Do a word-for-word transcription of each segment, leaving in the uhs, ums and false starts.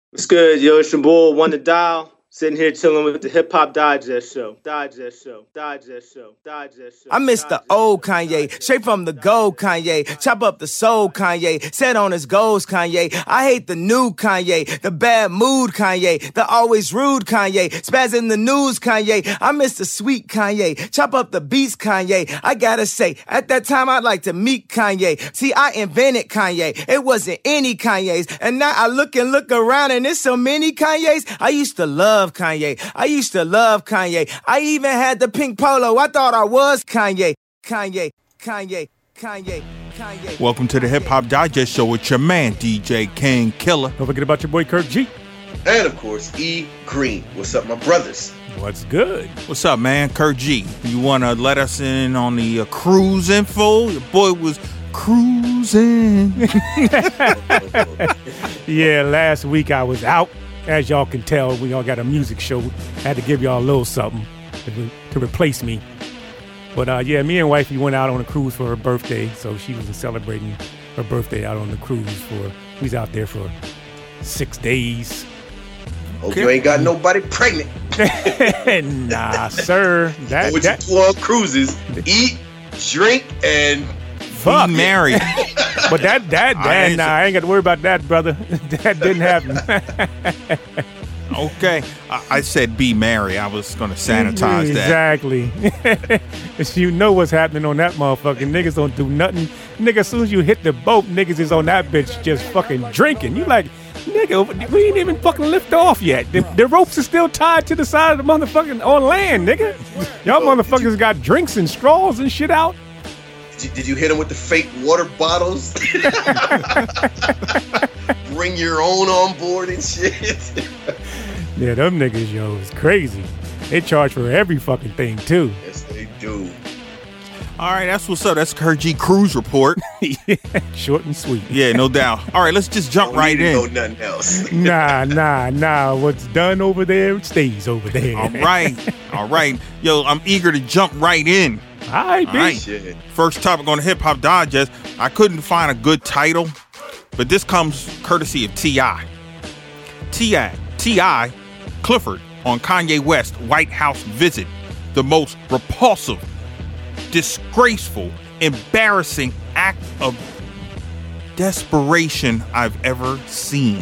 What's good, yo? It's your boy, One to Dial. Sitting here chilling with the Hip Hop Digest Show. Digest Show. Digest Show. Digest Show. I miss the old Kanye, straight from the gold Kanye. Chop up the soul Kanye, set on his goals Kanye. I hate the new Kanye, the bad mood Kanye, the always rude Kanye, spaz in the news Kanye. I miss the sweet Kanye, chop up the beats Kanye. I gotta say, at that time I'd like to meet Kanye. See, I invented Kanye, it wasn't any Kanye's. And now I look and look around and there's so many Kanye's. I used to love Kanye, I used to love Kanye. I even had the pink polo, I thought I was Kanye. Kanye, Kanye, Kanye, Kanye. Welcome to the Hip Hop Digest Show with your man, D J King Killer. Don't forget about your boy, Kirk G. And, of course, E. Green. What's up, my brothers? What's good? What's up, man? Kirk G. You want to let us in on the uh, cruise info? Your boy was cruising. Yeah, last week I was out. As y'all can tell, we all got a music show. I had to give y'all a little something to, to replace me. But uh, yeah, me and wifey went out on a cruise for her birthday, so she was celebrating her birthday out on the cruise for. We was out there for six days. Hope you ain't got nobody pregnant. Nah, sir. That, what that, you do on cruises? Eat, drink, and fuck, married. But that that that nah, I ain't got to worry about that, brother. That didn't happen. Okay, I, I said be merry. I was gonna sanitize exactly. that. Exactly. You know what's happening on that motherfucker. Niggas don't do nothing. Nigga, as soon as you hit the boat, niggas is on that bitch just fucking drinking. You like, nigga, we ain't even fucking lift off yet. The, the ropes are still tied to the side of the motherfucking on land, nigga. Y'all motherfuckers got drinks and straws and shit out. Did you, did you hit them with the fake water bottles? Bring your own on board and shit. Yeah, them niggas, yo, is crazy. They charge for every fucking thing, too. Yes, they do. All right, that's what's up. That's Kirk G Cruise Report. Yeah, short and sweet. Yeah, no doubt. All right, let's just jump Don't right need to in. know nothing else. Nah, nah, nah. What's done over there stays over there. All right, all right. Yo, I'm eager to jump right in. All right, All right. Shit. First topic on the Hip Hop Digest. I couldn't find a good title, but this comes courtesy of T I T I T I Clifford on Kanye West White House visit. The most repulsive, disgraceful, embarrassing act of desperation I've ever seen.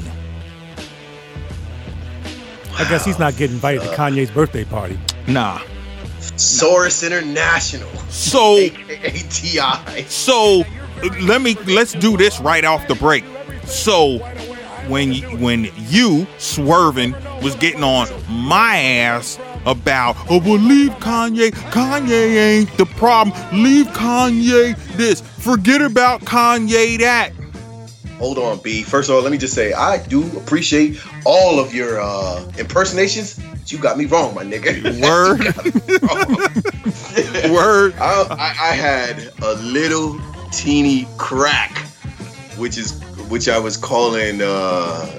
I guess he's not getting invited to Kanye's birthday party. Nah. Source International. So, A K A T I so let me let's do this right off the break. So, when you, when you swerving was getting on my ass about, oh, well, leave Kanye. Kanye ain't the problem. Leave Kanye this. Forget about Kanye that. Hold on, B. First of all, let me just say, I do appreciate all of your uh, impersonations. But you got me wrong, my nigga. Word. wrong. Word. I, I, I had a little teeny crack, which is which I was calling uh,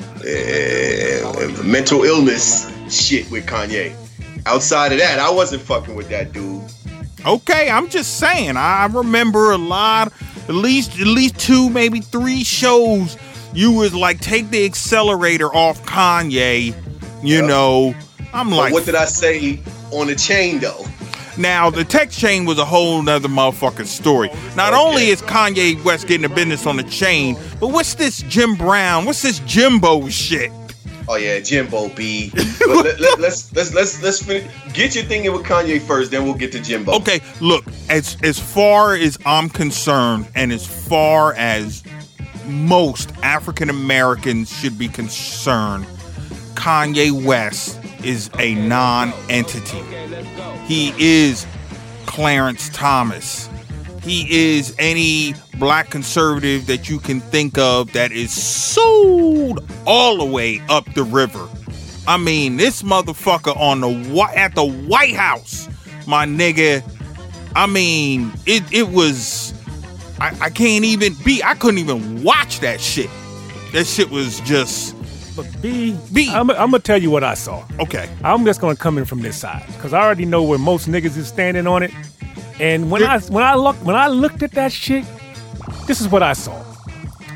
uh, mental illness shit with Kanye. Outside of that, I wasn't fucking with that dude. Okay, I'm just saying. I remember a lot, at least at least two, maybe three shows. You was like, take the accelerator off Kanye. You Yep. know, I'm But like, what did I say on the chain though? now the text chain was a whole nother motherfucking story. Not Okay. only is Kanye West getting the business on the chain, but what's this Jim Brown? What's this Jimbo shit? Oh yeah, Jimbo B. But let, let, let's let's let's let's fin- get your thing in with Kanye first, then we'll get to Jimbo. Okay, look, as as far as I'm concerned, and as far as most African Americans should be concerned, Kanye West is a non-entity. He is Clarence Thomas. He is any black conservative that you can think of that is sold all the way up the river. I mean, this motherfucker on the at the White House, my nigga. I mean, it it was. I, I can't even be. I couldn't even watch that shit. That shit was just. But B, B. I'm, I'm gonna tell you what I saw. Okay. I'm just gonna come in from this side because I already know where most niggas is standing on it. And when I when I look when I looked at that shit, this is what I saw.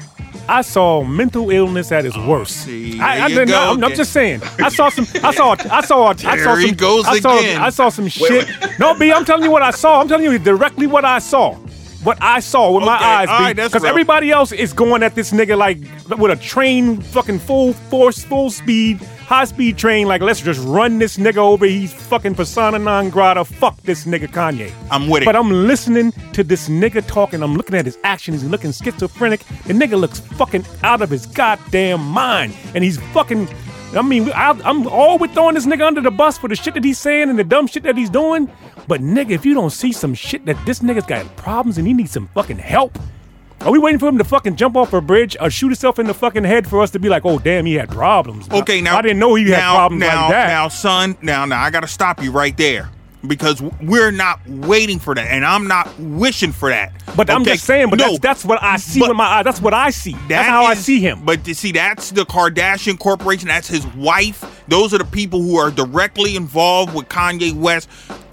I saw mental illness at its worst. See, I, I there you didn't know. go I'm, I'm again. just saying. I saw some. I saw. I saw. I There saw some. he goes I saw, again. I saw some shit. No, B. I'm telling you what I saw. I'm telling you directly what I saw. What I saw with my Okay, eyes, all B. right, that's Because real. everybody else is going at this nigga like with a train, fucking full force, full speed, high speed train. Like, let's just run this nigga over. He's fucking persona non grata. Fuck this nigga Kanye. I'm with it. But I'm listening to this nigga talking. I'm looking at his actions. He's looking schizophrenic. The nigga looks fucking out of his goddamn mind. And he's fucking, I mean, I, I'm all with throwing this nigga under the bus for the shit that he's saying and the dumb shit that he's doing. But nigga, if you don't see some shit that this nigga's got problems and he needs some fucking help, are we waiting for him to fucking jump off a bridge or shoot himself in the fucking head for us to be like, oh, damn, he had problems? Okay, now I didn't know he had now, problems now, like that. Now, son, now, now, I gotta stop you right there because we're not waiting for that, and I'm not wishing for that. But I'm Okay? just saying, but no, that's, that's what I see but with my eyes. That's what I see. That's that how I is- see him. But you see, that's the Kardashian Corporation. That's his wife. Those are the people who are directly involved with Kanye West.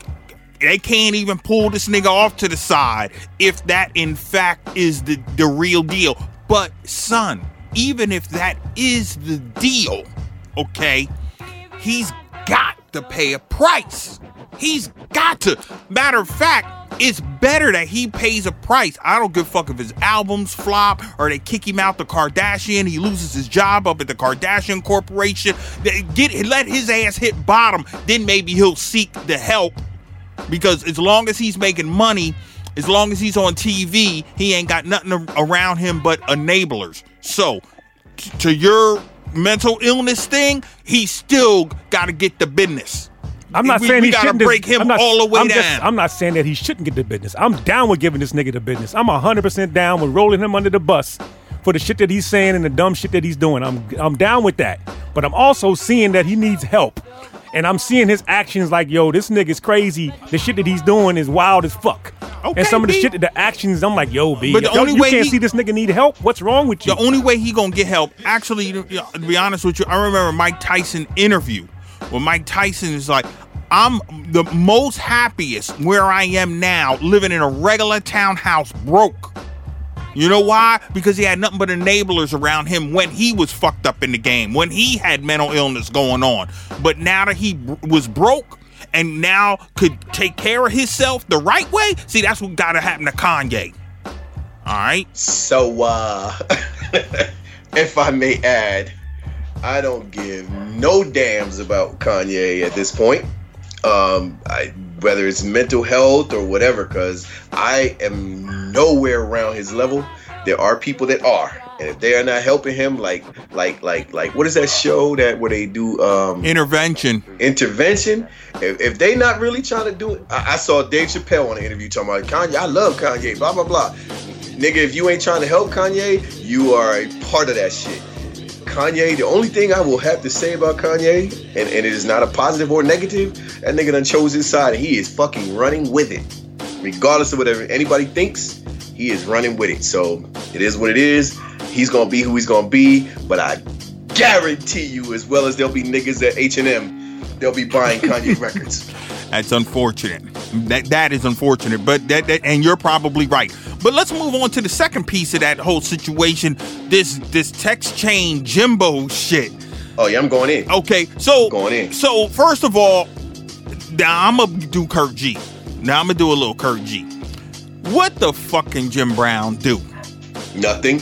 They can't even pull this nigga off to the side if that in fact is the, the real deal. But son, even if that is the deal, okay, he's got to pay a price. He's got to. Matter of fact, it's better that he pays a price. I don't give a fuck if his albums flop or they kick him out the Kardashian. He loses his job up at the Kardashian Corporation. They get let his ass hit bottom. Then maybe he'll seek the help. Because as long as he's making money, as long as he's on T V, he ain't got nothing around him but enablers. So, t- to your mental illness thing, he still got to get the business. I'm not we, saying we he gotta shouldn't break him I'm not, all the way I'm down. Just, I'm not saying that he shouldn't get the business. I'm down with giving this nigga the business. I'm one hundred percent down with rolling him under the bus for the shit that he's saying and the dumb shit that he's doing. I'm I'm down with that. But I'm also seeing that he needs help. And I'm seeing his actions like, yo, this nigga's crazy. The shit that he's doing is wild as fuck. Okay, and some of the B. shit, that the actions, I'm like, yo, B, But the yo, only you way can't he- see this nigga need help? What's wrong with you? The only way he gonna get help, actually, to to be honest with you, I remember Mike Tyson interview where Mike Tyson is like, I'm the most happiest where I am now, living in a regular townhouse broke. You know why? Because he had nothing but enablers around him when he was fucked up in the game, when he had mental illness going on. But now that he b- was broke and now could take care of himself the right way, see, that's what gotta happen to Kanye. All right? So, uh, if I may add, I don't give no damns about Kanye at this point. Um, I, whether it's mental health or whatever, because I am nowhere around his level. There are people that are, and if they are not helping him, like, like, like, like, what is that show that where they do um, Intervention. intervention? If, if they not really trying to do it, I, I saw Dave Chappelle on an interview talking about Kanye. I love Kanye, blah blah blah. Nigga, if you ain't trying to help Kanye, you are a part of that shit. Kanye, the only thing I will have to say about Kanye, and, and it is not a positive or negative, that nigga done chose his side and he is fucking running with it. Regardless of whatever anybody thinks, he is running with it. So it is what it is. He's gonna be who he's gonna be, but I guarantee you, as well as there'll be niggas at H and M, they'll be buying Kanye records. That's unfortunate. That that is unfortunate, but that, that and you're probably right. But let's move on to the second piece of that whole situation. This this text chain Jimbo shit. Oh yeah, I'm going in. Okay, so Going in. So first of all, now I'm gonna do Kurt G. Now I'm gonna do a little Kurt G. What the fuck can Jim Brown do? Nothing.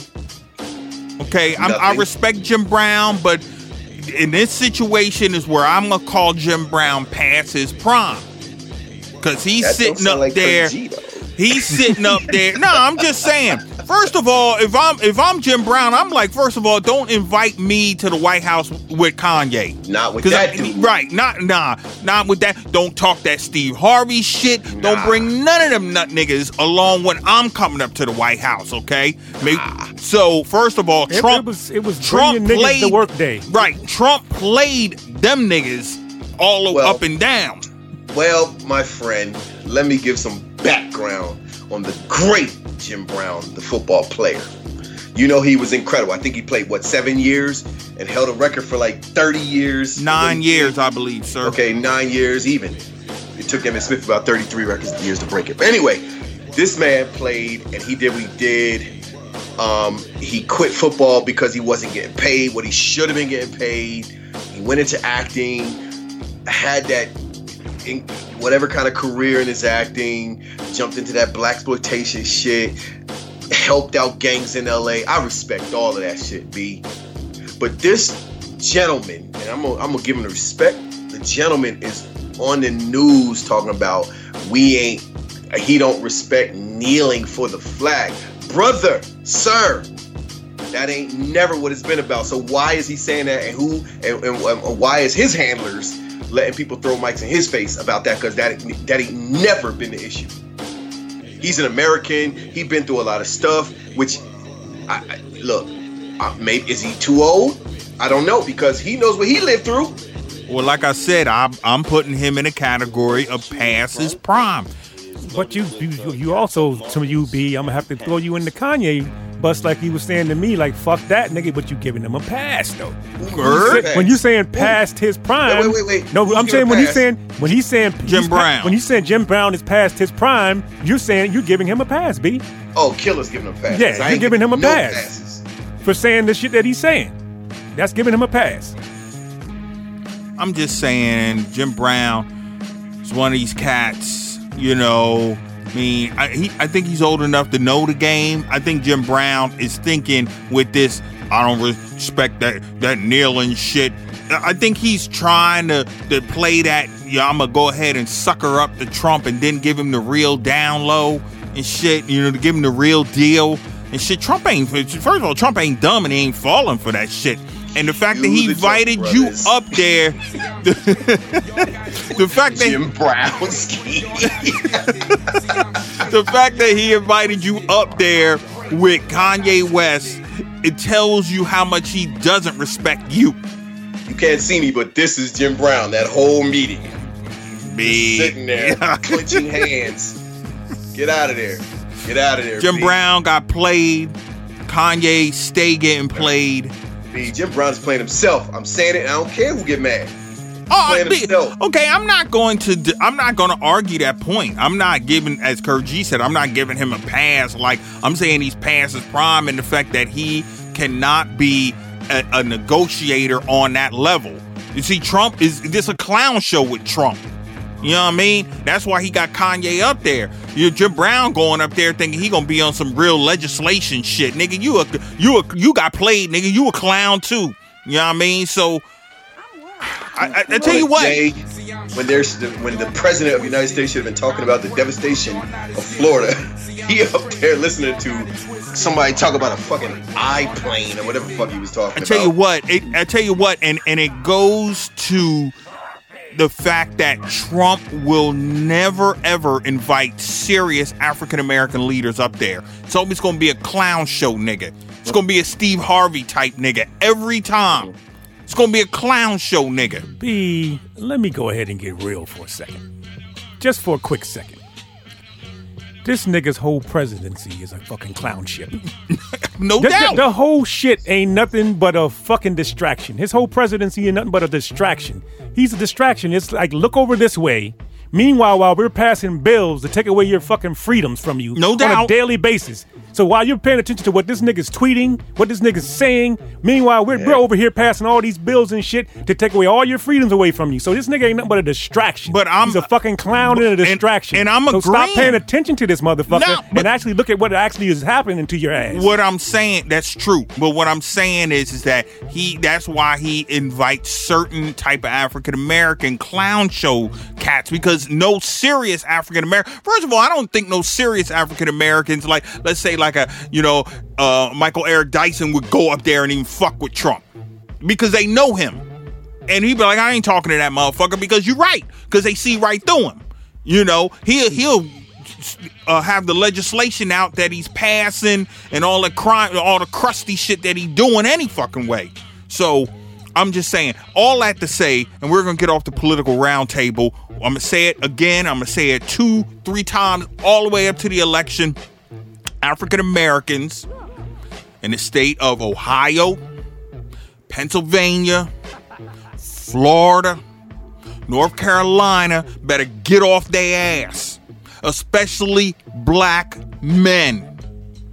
Okay, I'm, I Nothing. respect Jim Brown, but in this situation is where I'm gonna call Jim Brown past his prime, because he's That don't sitting sound up like there. Kurt G, though. He's sitting up there. No, I'm just saying. First of all, if I'm if I'm Jim Brown, I'm like, first of all, don't invite me to the White House with Kanye. Not with 'Cause that I- dude. Right? Not nah, not with that. Don't talk that Steve Harvey shit. Don't Nah. bring none of them nut niggas along when I'm coming up to the White House. Okay? Maybe, so first of all, It- Trump it was it was Trump bringing niggas played to work day. Right? Trump played them niggas all Well- up and down. Well, my friend, let me give some background on the great Jim Brown, the football player. You know he was incredible. I think he played, what, seven years? And held a record for like thirty years. Nine years, I believe, sir. Okay, nine years even. It took Emmitt Smith about thirty-three records years to break it. But anyway, this man played and he did what he did. Um, he quit football because he wasn't getting paid what he should have been getting paid. He went into acting, had that in whatever kind of career in his acting, jumped into that blaxploitation shit, helped out gangs in L A. I respect all of that shit, B. But this gentleman, and I'm gonna, I'm gonna give him the respect, the gentleman is on the news talking about we ain't, he don't respect kneeling for the flag. Brother, sir, that ain't never what it's been about. So why is he saying that, and who, and, and, and why is his handlers letting people throw mics in his face about that? Because that, that ain't never been the issue. He's an American. He's been through a lot of stuff, which, I, I, look, uh, maybe, is he too old? I don't know, because he knows what he lived through. Well, like I said, I'm, I'm putting him in a category of past his prime. But you, you, you also, some of you be, I'm gonna have to throw you in the Kanye bus, like he was saying to me, like fuck that nigga. But you giving him a pass though. Word? When you saying past his prime, wait, wait, wait, wait. no, Who's I'm saying when pass? he's saying when he's saying Jim he's Brown. Pa- when he's saying Jim Brown is past his prime, you're saying you're giving him a pass, B. Oh, Killer's giving him a pass. Yeah, I you're ain't giving him a no pass. passes. For saying the shit that he's saying. That's giving him a pass. I'm just saying, Jim Brown is one of these cats, you know. I mean, I, he, I think he's old enough to know the game. I think Jim Brown is thinking with this, I don't respect that that kneeling shit. I think he's trying to, to play that, yeah, I'm going to go ahead and sucker up to Trump and then give him the real down low and shit, you know, to give him the real deal and shit. Trump ain't, first of all, Trump ain't dumb and he ain't falling for that shit. And the fact You that he the invited Trump you brothers. up there, the, the fact that Jim Brownski. the fact that he invited you up there with Kanye West, it tells you how much he doesn't respect you. You can't see me, but this is Jim Brown. That whole meeting, B. sitting there, clenching hands. Get out of there. Get out of there. Jim B. Brown got played. Kanye stay getting played. B. Jim Brown is playing himself. I'm saying it. And I don't care who get mad. Oh, Playing B, himself. okay. I'm not going to. d- I'm not going to argue that point. I'm not giving, as Kurt G said, I'm not giving him a pass. Like I'm saying, he's past his prime, and the fact that he cannot be a, a negotiator on that level. You see, Trump is this a clown show with Trump. You know what I mean? That's why he got Kanye up there. You Jim Brown going up there thinking he gonna be on some real legislation shit, nigga. You a you a you got played, nigga. You a clown too. You know what I mean? So I, I, I tell you what. Jay, when there's the, when the president of the United States should have been talking about the devastation of Florida, he up there listening to somebody talk about a fucking I-plane or whatever the fuck he was talking I tell about. you what. It, I tell you what, and and it goes to the fact that Trump will never ever invite serious African American leaders up there. It's always going to be a clown show, nigga. It's going to be a Steve Harvey type nigga every time. It's going to be a clown show, nigga. B, let me go ahead and get real for a second. Just for a quick second. This nigga's whole presidency is a fucking clown ship. No The, doubt. the, the whole shit ain't nothing but a fucking distraction. His whole presidency ain't nothing but a distraction. He's a distraction. It's like, look over this way. Meanwhile, while we're passing bills to take away your fucking freedoms from you No on doubt. a daily basis. So while you're paying attention to what this nigga's tweeting, what this nigga's saying, meanwhile, we're, we're over here passing all these bills and shit to take away all your freedoms away from you. So this nigga ain't nothing but a distraction. But I'm- He's a fucking clown and a distraction. and I'm So stop agreeing. paying attention to this motherfucker No, but- and actually look at what actually is happening to your ass. What I'm saying, that's true. But what I'm saying is, is that he, that's why he invites certain type of African American clown show cats, because no serious African American, first of all, I don't think no serious African Americans, like, let's say like a, you know, uh, Michael Eric Dyson would go up there and even fuck with Trump because they know him. And he'd be like, I ain't talking to that motherfucker, because you're right, because they see right through him. You know, he'll, he'll, Uh, have the legislation out that he's passing and all the crime, all the crusty shit that he's doing any fucking way. So I'm just saying all that to say, and we're gonna get off the political roundtable. I'm gonna say it again. I'm gonna say it two, three times, all the way up to the election. African Americans in the state of Ohio, Pennsylvania, Florida, North Carolina better get off their ass. Especially black men.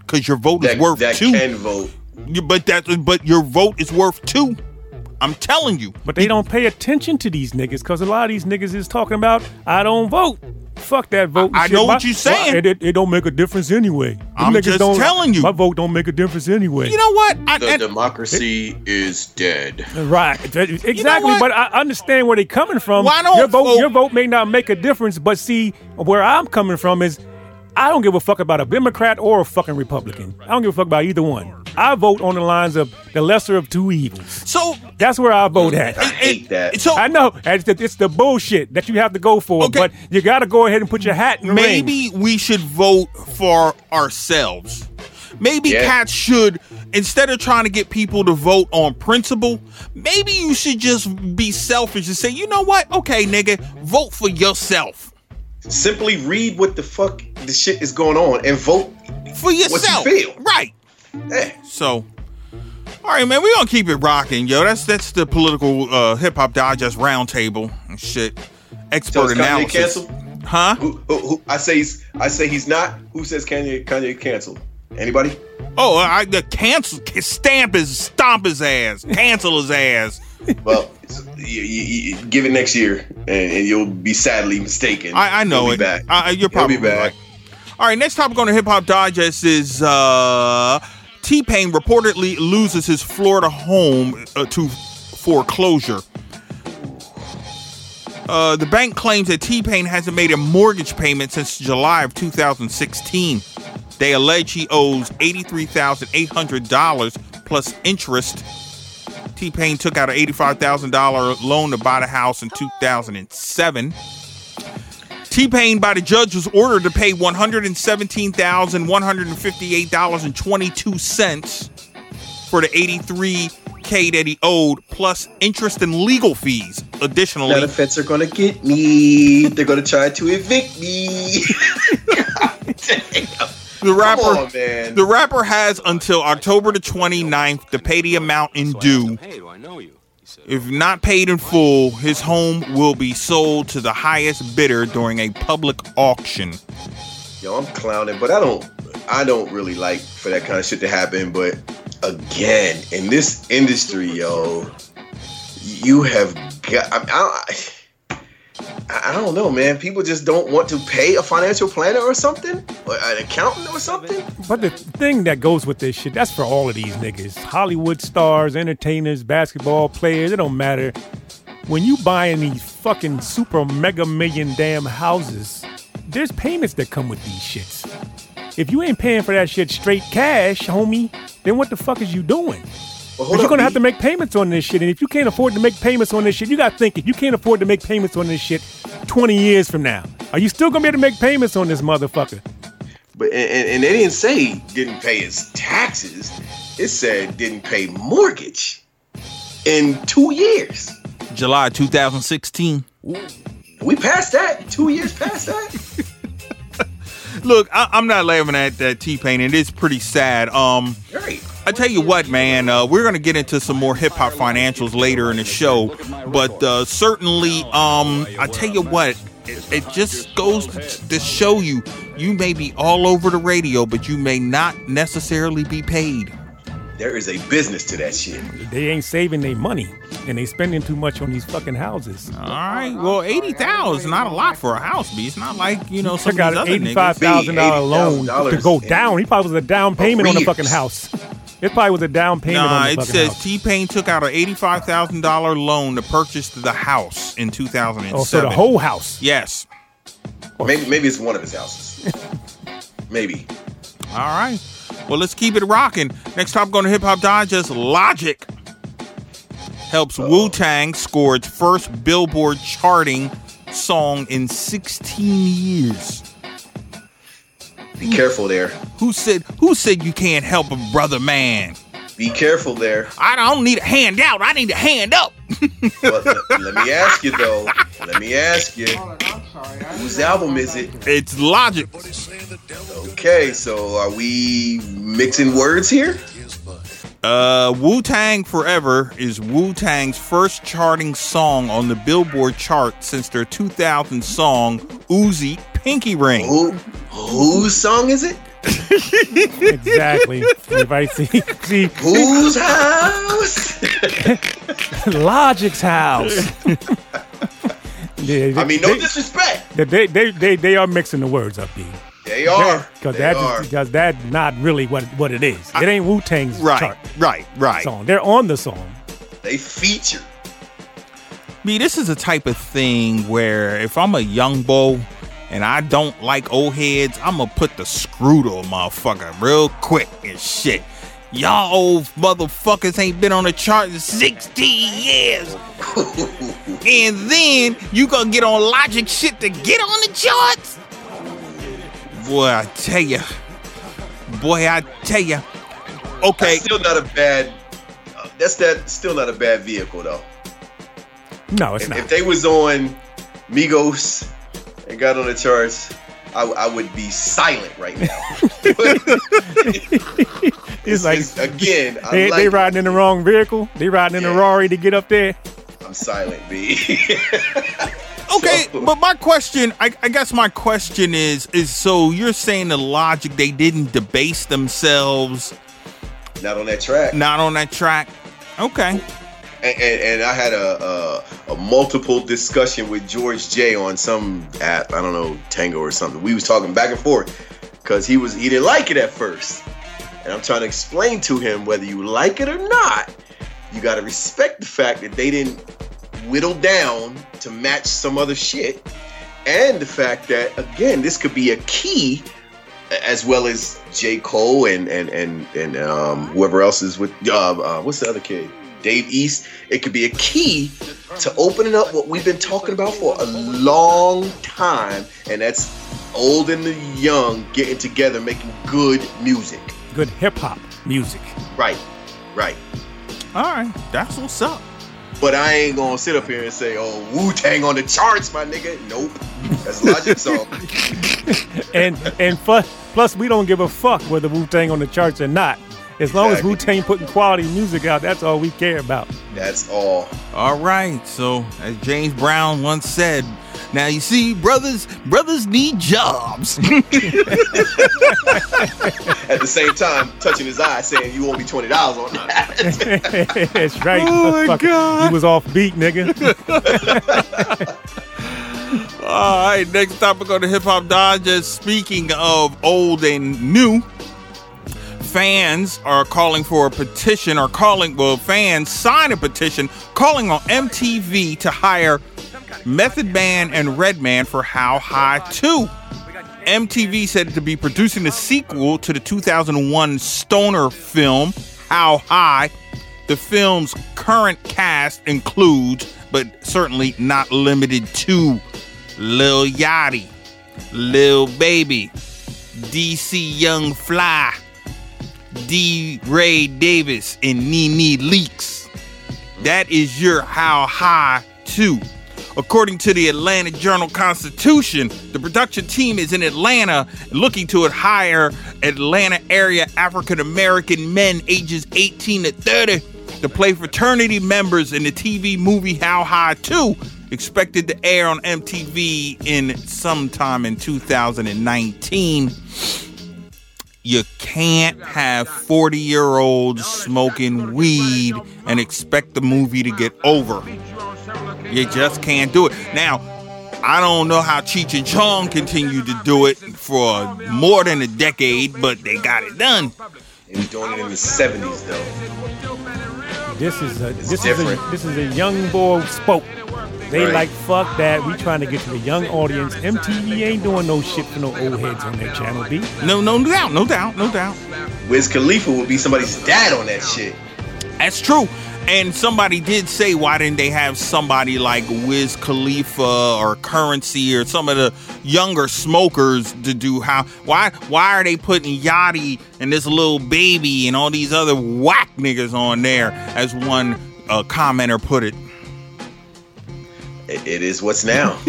because your vote that, is worth that two. can vote. But that, but your vote is worth two. I'm telling you. But they don't pay attention to these niggas because a lot of these niggas is talking about, I don't vote. Fuck that vote. I, I know my, what you're saying. It, it, it don't make a difference anyway. Them I'm niggas just don't, telling you. My vote don't make a difference anyway. You know what? I, The and, democracy it, is dead. Right. Exactly. You know but I understand where they're coming from. Why don't your vote, vote? your vote may not make a difference, but see, where I'm coming from is I don't give a fuck about a Democrat or a fucking Republican. I don't give a fuck about either one. I vote on the lines of the lesser of two evils. So that's where I vote at. I hate that. So I know it's the, it's the bullshit that you have to go for, Okay. but you got to go ahead and put your hat in the ring. maybe we should vote for ourselves. Maybe Yeah. cats should, instead of trying to get people to vote on principle, maybe you should just be selfish and say, you know what? Okay, nigga, vote for yourself. Simply read what the fuck the shit is going on and vote For yourself. what you feel. Right. Eh. So, all right, man, we're gonna keep it rocking, yo. That's that's the political uh, hip hop digest roundtable and shit. Expert So is Kanye analysis. canceled? Huh? Who, who, who, I say he's. I say he's not. Who says Kanye? Kanye canceled? Anybody? Oh, I the cancel stamp his stomp his ass, cancel his ass. Well, you, you, you, give it next year, and, and you'll be sadly mistaken. I, I know He'll it. Be back. Uh, you're He'll probably be back. right. All right, next topic on the Hip Hop Digest is uh, T-Pain reportedly loses his Florida home uh, to foreclosure. Uh, the bank claims that T-Pain hasn't made a mortgage payment since July of two thousand sixteen. They allege he owes eighty-three thousand eight hundred dollars plus interest. T-Pain took out an eighty-five thousand dollars loan to buy the house in two thousand seven. T-Pain, by the judge, was ordered to pay one hundred seventeen thousand one hundred fifty-eight dollars and twenty-two cents for the eighty-three thousand dollars that he owed, plus interest and legal fees. Additionally, Now the feds are gonna get me. They're gonna try to evict me. God damn. the rapper, Come on, man. the rapper has until October the twenty-ninth to pay the amount in due. If not paid in full, his home will be sold to the highest bidder during a public auction. Yo, I'm clowning, but I don't. I don't really like for that kind of shit to happen. But again, in this industry, yo, you have got. I, I, I don't know, man. People just don't want to pay a financial planner or something, or an accountant or something. But the thing that goes with this shit, that's for all of these niggas. Hollywood stars, entertainers, basketball players, it don't matter. When you buying these fucking super mega million damn houses, there's payments that come with these shits. If you ain't paying for that shit straight cash, homie, then what the fuck is you doing? Well, But hold you're up, gonna have B. to make payments on this shit, and if you can't afford to make payments on this shit, you gotta think, if you can't afford to make payments on this shit twenty years from now, are you still gonna be able to make payments on this motherfucker? But and, and they didn't say didn't pay his taxes. It said didn't pay mortgage in two years. July two thousand sixteen. We passed that. Two years past that. Look, I, I'm not laughing at that T-Pain. It is pretty sad. Um, Right. I tell you what, man, uh, we're gonna get into some more hip hop financials later in the show, but uh, certainly, um, I tell you what, it, it just goes to show you, you may be all over the radio, but you may not necessarily be paid. There is a business to that shit. They ain't saving their money, and they spending too much on these fucking houses. All right, well, eighty thousand is not a lot for a house, B. It's not like, you know, some Took of out these an other eighty-five niggas. thousand dollar loan $80,000 to go in down. He probably was a down payment on the arrears. fucking house. It probably was a down payment Nah, on the it fucking says house. T-Pain took out an eighty-five thousand dollars loan to purchase the house in two thousand seven. Oh, so the whole house. Yes. Maybe maybe it's one of his houses. Maybe. All right. Well, let's keep it rocking. Next topic on the Hip Hop Digest, Logic helps Uh-oh. Wu-Tang score its first Billboard charting song in sixteen years. Be careful there. Who said who said you can't help a brother man? Be careful there. I don't need a handout. I need a hand up. But let, let me ask you though. Let me ask you. Whose album is it? It's Logic. Okay, so are we mixing words here? Uh, Wu-Tang Forever is Wu-Tang's first charting song on the Billboard chart since their two thousand song Uzi Pinky Ring. Who whose song is it? Exactly. Everybody see, see Whose house? Logic's house. Yeah, I mean, no they, disrespect. They, they, they, they are mixing the words up, B. They are. Because they that are. because that's not really what what it is. It ain't Wu-Tang's Right, chart right, right. song. They're on the song. They feature. Me, this is a type of thing where if I'm a young bull and I don't like old heads, I'm gonna put the screw to a motherfucker real quick and shit. Y'all old motherfuckers ain't been on the chart in sixteen years. And then you gonna get on Logic shit to get on the charts? Boy, I tell ya. Boy, I tell ya. Okay. That's still not a bad. Uh, that's that. Still not a bad vehicle though. No, it's if, not. If they was on Migos and got on the charts, I, I would be silent right now. It's like It's- again, I they, like they riding in the wrong vehicle. They riding in Yeah. the Rari to get up there. I'm silent, B. Okay, So- but my question, I, I guess my question is, is so you're saying the Logic, they didn't debase themselves, Not on that track. not on that track? Okay. And, and, and I had a, a a multiple discussion with George J on some app, I don't know, Tango or something. We was talking back and forth because he was he didn't like it at first, and I'm trying to explain to him whether you like it or not, you got to respect the fact that they didn't whittle down to match some other shit, and the fact that again this could be a key, as well as J. Cole and and and and um, whoever else is with uh, uh, what's the other kid? Dave East. It could be a key to opening up what we've been talking about for a long time, and that's old and the young getting together, making good music. Good hip hop music. Right, right. All right. That's what's up. But I ain't gonna sit up here and say, "Oh, Wu-Tang on the charts, my nigga." Nope, that's Logic song. And and plus, plus we don't give a fuck whether Wu-Tang on the charts or not. As long Exactly. as Wu-Tang putting quality music out, that's all we care about. That's all. All right. So, as James Brown once said, now you see, brothers, brothers need jobs. At the same time, touching his eye, saying, "You owe me twenty dollars on that." That's right. Oh my motherfucker. God. You was off beat, nigga. All right. Next topic on the Hip Hop Digest. Speaking of old and new, fans are calling for a petition, or calling, well, fans sign a petition calling on M T V to hire Method Man and Redman for How High two. M T V said to be producing the sequel to the two thousand one stoner film, How High. The film's current cast includes, but certainly not limited to, Lil Yachty, Lil Baby, D C Young Fly, D. Ray Davis, and Nene Leakes. That is your How High two. According to the Atlanta Journal-Constitution, the production team is in Atlanta looking to hire Atlanta area African-American men ages eighteen to thirty to play fraternity members in the T V movie How High two, expected to air on M T V in sometime in two thousand nineteen. You can't have forty-year-olds smoking weed and expect the movie to get over. You just can't do it. Now, I don't know how Cheech and Chong continued to do it for more than a decade, but they got it done. They was doing it in the seventies, though. This is a this is different. a this is a young boy spoke. They Right. like fuck that. We trying to get to the young audience. M T V ain't doing no shit for no old heads on their channel, B. No, no doubt, no doubt, no doubt. Wiz Khalifa would be somebody's dad on that shit. That's true. And somebody did say, why didn't they have somebody like Wiz Khalifa or Currency or some of the younger smokers to do how? Why why are they putting Yachty and this little baby and all these other whack niggas on there, as one uh, commenter put it? It, it is what's now.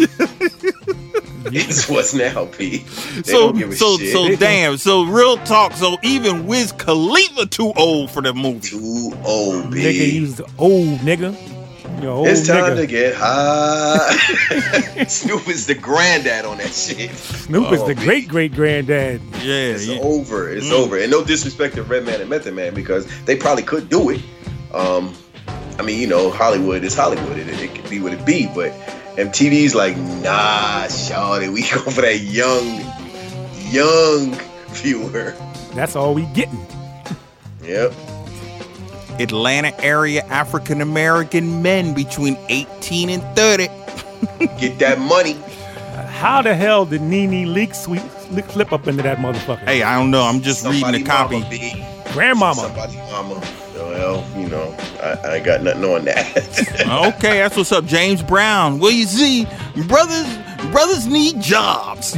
It's what's now, P. They So don't give a so shit. so damn. So real talk. So even Wiz Khalifa too old for the movie. Too old, Nigga B. used old nigga. You're old It's time nigga. to get high. Snoop is the granddad on that shit. Snoop Oh, is the man. great great granddad. Yeah, It's yeah. over. It's Mm. over. And no disrespect to Redman and Method Man because they probably could do it. Um, I mean, you know, Hollywood is Hollywood. It, it could be what it be. But M T V's like, nah, shawty, we go for that young, young viewer. That's all we getting. Yep. Atlanta area African American men between eighteen and thirty. Get that money. How the hell did Nene leak sweet leak slip up into that motherfucker? Hey, I don't know. I'm just Somebody reading the copy. Mama, B. Grandmama. Somebody mama. Well, you know, I, I ain't got nothing on that. Okay, that's what's up, James Brown. Well, you see, brothers brothers need jobs.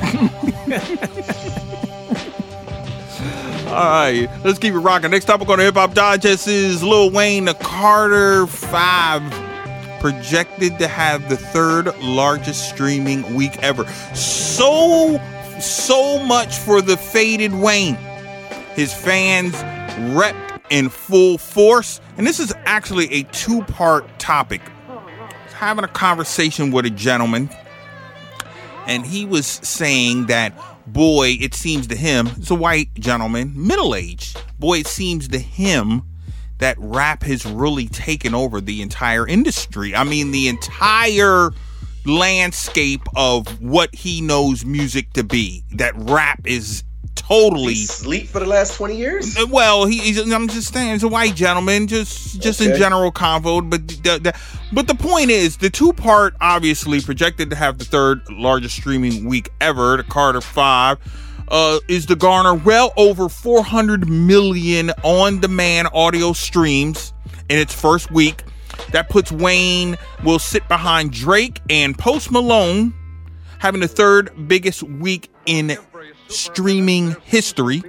All right, let's keep it rocking. Next topic on the Hip Hop Digest is Lil Wayne, the Carter Five, projected to have the third largest streaming week ever. So, so much for the faded Wayne. His fans repped in full force, and this is actually a two-part topic. I was having a conversation with a gentleman, and he was saying that, boy, it seems to him, it's a white gentleman, middle-aged, boy, it seems to him that rap has really taken over the entire industry. I mean, the entire landscape of what he knows music to be, that rap is totally Sleep for the last twenty years? well. He, he's, I'm just saying, it's a white gentleman, just just in Okay. general convo. But the, the, but the point is, the two part obviously projected to have the third largest streaming week ever, the Carter Five, uh, is to garner well over four hundred million on-demand audio streams in its first week. That puts Wayne will sit behind Drake and Post Malone, having the third biggest week in streaming history.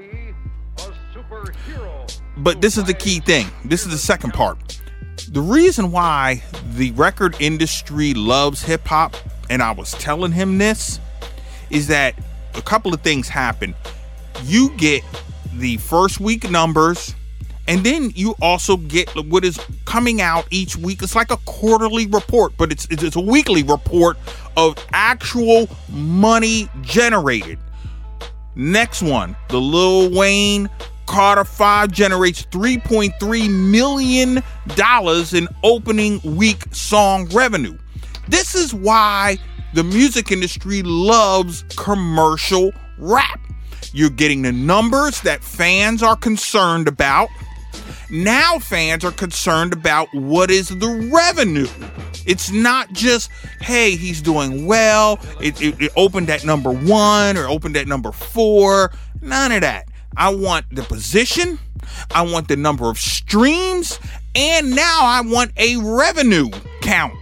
But this is the key thing. This is the second part. The reason why the record industry loves hip hop, and I was telling him this, is that a couple of things happen. You get the first week numbers, and then you also get what is coming out each week. It's like a quarterly report, but it's it's a weekly report of actual money generated. Next one, the Lil Wayne Carter Five generates three point three million dollars in opening week song revenue. This is why the music industry loves commercial rap. You're getting the numbers that fans are concerned about. Now fans are concerned about what is the revenue. It's not just, hey, he's doing well. It, it, it opened at number one or opened at number four. None of that. I want the position. I want the number of streams. And now I want a revenue count.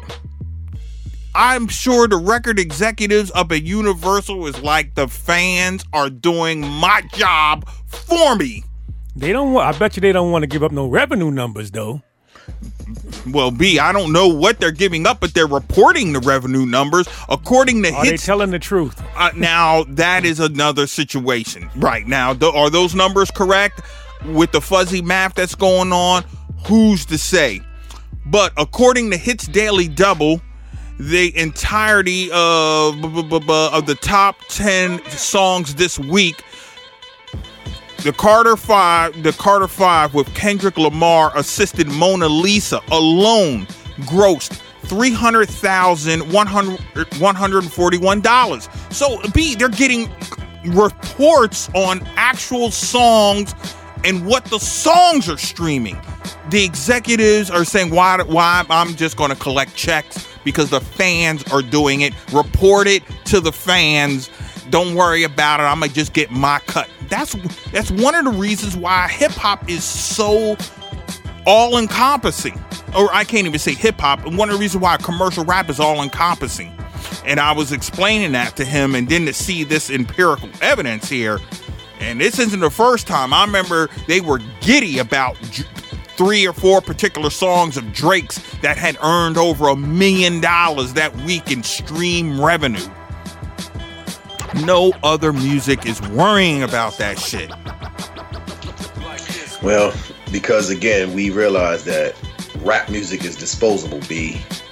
I'm sure the record executives up at Universal is like, the fans are doing my job for me. They don't want. I bet you they don't want to give up no revenue numbers though. Well, B, I don't know what they're giving up, but they're reporting the revenue numbers according to Are they hits. telling the truth? Uh, now, that is another situation. Right now, th- are those numbers correct? With the fuzzy math that's going on, who's to say? But according to Hits Daily Double, the entirety of, b- b- b- of the top ten songs this week, The Carter Five, the Carter Five with Kendrick Lamar assisted Mona Lisa alone grossed three hundred thousand one hundred forty-one dollars. So, B, they're getting reports on actual songs and what the songs are streaming. The executives are saying, why, why I'm just going to collect checks because the fans are doing it. Report it to the fans. Don't worry about it. I'm gonna just get my cut. That's that's one of the reasons why hip hop is so all encompassing. Or I can't even say hip hop. One of the reasons why commercial rap is all encompassing. And I was explaining that to him, and then to see this empirical evidence here. And this isn't the first time. I remember they were giddy about j- three or four particular songs of Drake's that had earned over a million dollars that week in stream revenue. No other music is worrying about that shit. Well, because again, we realize that rap music is disposable, B.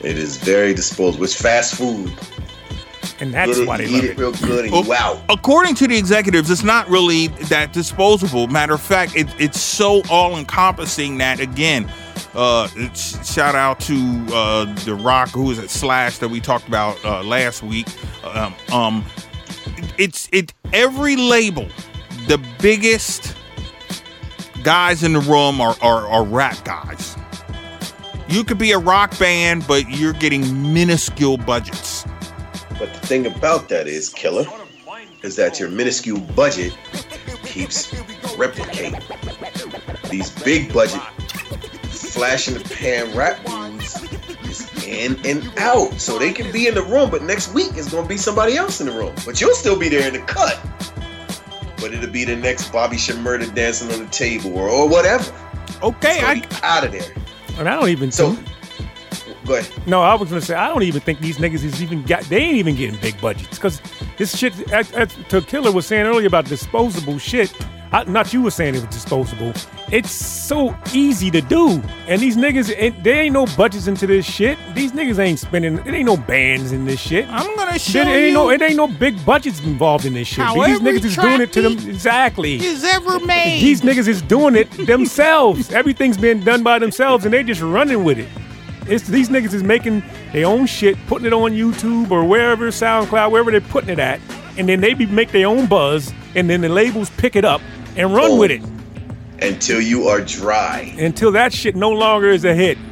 It is very disposable. It's fast food. And that's Get it, why they eat love it it. real good and Well, you out. According to the executives, it's not really that disposable. Matter of fact, it, it's so all-encompassing that, again, uh, it's, shout out to uh, The Rock, who was at Slash that we talked about uh, last week. Um, um, it's it every label, the biggest guys in the room are, are, are rap guys. You could be a rock band, but you're getting minuscule budgets. But the thing about that is, Killer, is that your minuscule budget keeps replicating. These big budget, flash in the pan rap dudes is in and out. So they can be in the room, but next week is going to be somebody else in the room. But you'll still be there in the cut. But it'll be the next Bobby Shmurda dancing on the table or, or whatever. Okay, so I out of there. And I don't even So, think, go ahead. no, I was gonna say I don't even think these niggas is even got. They ain't even getting big budgets because this shit. As, as to Killer was saying earlier about disposable shit. I, not you were saying it was disposable. It's so easy to do, and these niggas, it, there ain't no budgets into this shit. These niggas ain't spending. It ain't no bands in this shit. I'm gonna show There ain't you no. It ain't no big budgets involved in this shit. how These every niggas is doing it to them track exactly. is ever made. These niggas is doing it themselves. Everything's being done by themselves, and they just running with it. It's these niggas is making their own shit, putting it on YouTube or wherever, SoundCloud, wherever they're putting it at, and then they be make their own buzz, and then the labels pick it up and run Boom. with it Until you are dry. until that shit no longer is a hit.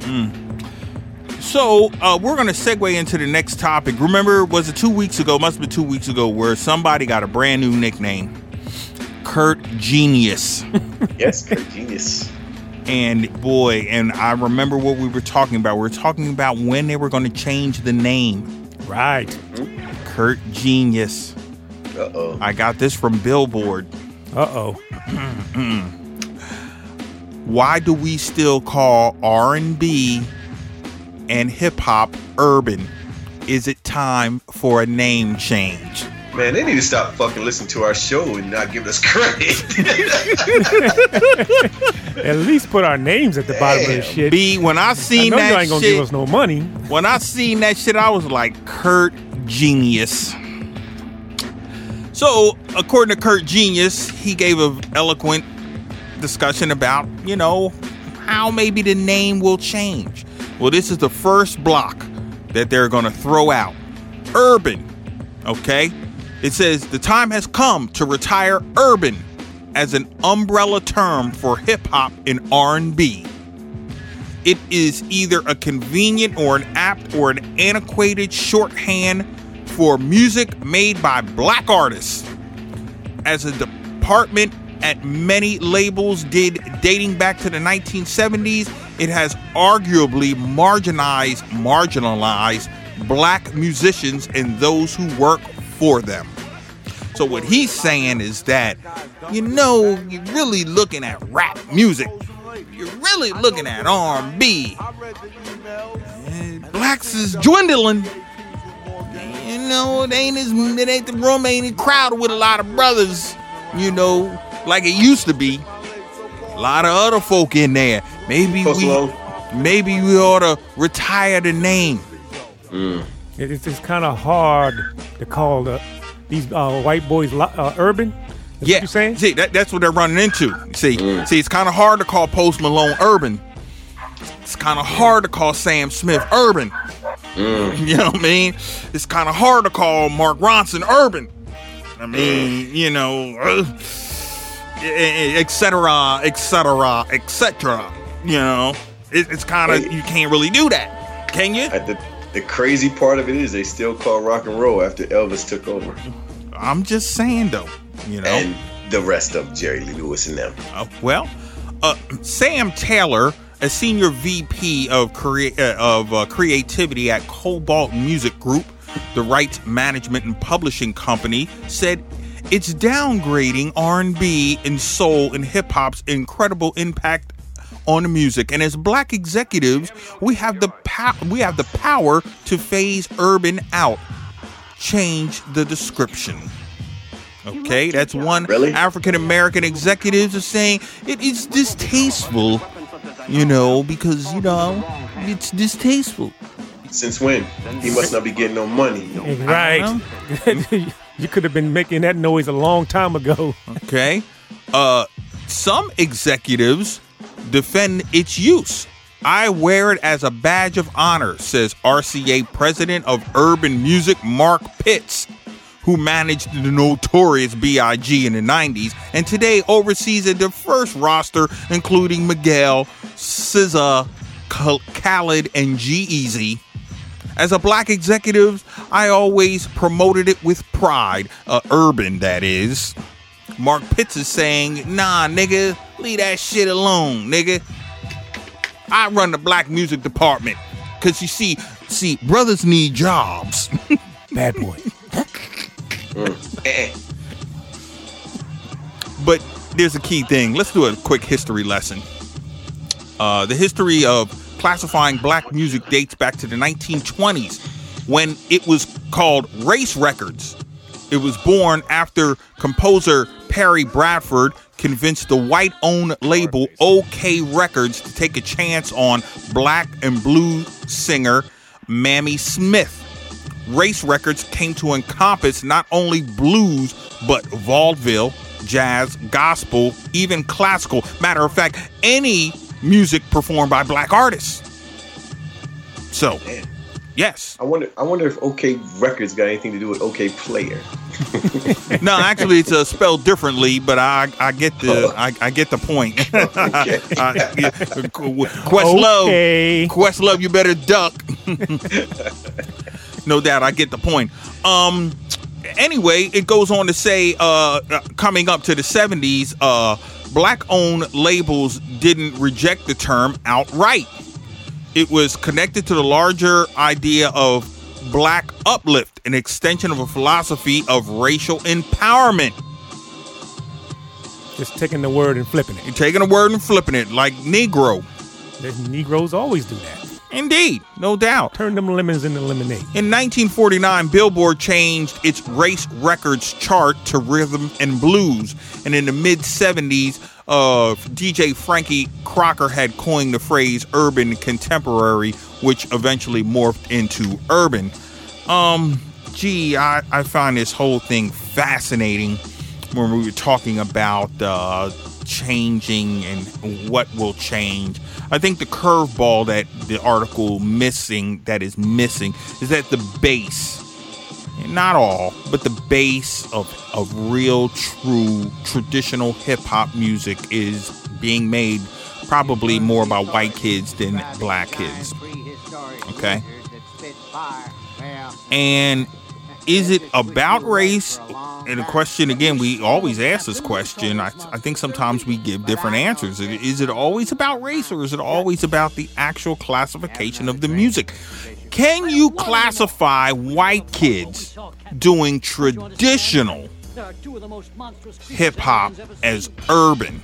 So uh, we're going to segue into the next topic. Remember, was it two weeks ago? Must have been two weeks ago, where somebody got a brand new nickname, Kurt Genius. Yes, Kurt Genius. And boy, and I remember what we were talking about. We were talking about when they were going to change the name. Right. Kurt Genius. Uh-oh. I got this from Billboard. Uh-oh. Why do we still call R and B and hip hop urban? Is it time for a name change? Man, they need to stop fucking listening to our show and not giving us credit. At least put our names at the bottom of this shit. B, when I I seen know you that ain't gonna shit, give us no money. when I seen that shit, I was like, Kurt Genius. So, according to Kurt Genius, he gave an eloquent discussion about, you know, how maybe the name will change. Well, this is the first block that they're going to throw out. Urban, okay? It says the time has come to retire urban as an umbrella term for hip-hop and R and B. It is either a convenient or an apt or an antiquated shorthand for music made by black artists. As a department at many labels did dating back to the nineteen seventies, it has arguably marginalized, marginalized black musicians and those who work for them. So what he's saying is that, you know, you're really looking at rap music. You're really looking at R and B. And blacks is dwindling. You know, it ain't as it ain't the room ain't crowded with a lot of brothers, you know, like it used to be. A lot of other folk in there. Maybe Post we Malone. maybe we ought to retire the name. Mm. It- It's, it's kind of hard to call the, these uh, white boys li- uh, urban. Is Yeah, what you saying? see that, that's what they're running into. See, Mm. see, it's kind of hard to call Post Malone urban. It's kind of hard to call Sam Smith urban. Mm. You know what I mean? It's kind of hard to call Mark Ronson urban. I mean, you know, uh, et cetera, et cetera, et cetera. You know, it, it's kind of you can't really do that, can you? Uh, The, the crazy part of it is they still call rock and roll after Elvis took over. I'm just saying though. You know. And the rest of Jerry Lee Lewis and them. Uh, well, uh, Sam Taylor, a senior V P of crea- uh, of uh, creativity at Cobalt Music Group, the rights management and publishing company, said it's downgrading R and B and soul and hip hop's incredible impact on the music. And as black executives, we have the pow- we have the power to phase urban out. Change the description. Okay, that's one Really? African American executives are saying it is distasteful, you know, because, you know, it's distasteful. Since when? He must not be getting no money. Right. You could have been making that noise a long time ago. Okay. Uh, some executives defend its use. I wear it as a badge of honor, says R C A president of urban music, Mark Pitts, who managed the notorious B I G in the nineties and today oversees a diverse roster including Miguel, S Z A, Khaled, and G-Eazy. As a black executive, I always promoted it with pride, uh, urban that is. Mark Pitts is saying, nah, nigga, leave that shit alone, nigga. I run the black music department. Cause you see, see, brothers need jobs. Bad boy. But there's a key thing. Let's do a quick history lesson. Uh, the history of classifying black music dates back to the nineteen twenties when it was called Race Records. It was born after composer Perry Bradford convinced the white-owned label OK Records to take a chance on black and blues singer Mamie Smith. Race Records came to encompass not only blues, but vaudeville, jazz, gospel, even classical. Matter of fact, any music performed by black artists. So, Man. Yes. I wonder. I wonder if OK Records got anything to do with OK Player. No, actually, it's uh, spelled differently, but I I get the I, I get the point. Okay. uh, yeah. Questlove, Okay. Questlove, you better duck. No doubt, I get the point. Um. Anyway, it goes on to say, uh, coming up to the seventies, uh, black-owned labels didn't reject the term outright. It was connected to the larger idea of black uplift, an extension of a philosophy of racial empowerment. Just taking the word and flipping it. You're taking a word and flipping it like Negro. The Negroes always do that. Indeed, no doubt. Turn them lemons into lemonade. In nineteen forty-nine, Billboard changed its Race Records chart to rhythm and blues. And in the mid-seventies, uh, D J Frankie Crocker had coined the phrase urban contemporary, which eventually morphed into urban. Um, gee, I, I find this whole thing fascinating when we were talking about uh, changing and what will change. I think the curveball that the article missing, that is missing, is that the base, not all, but the base of, of real, true, traditional hip-hop music is being made probably more by white kids than black kids. Okay? And is it about race? And the question, again, we always ask this question. I, I think sometimes we give different answers. Is it always about race, or is it always about the actual classification of the music? Can you classify white kids doing traditional hip-hop as urban?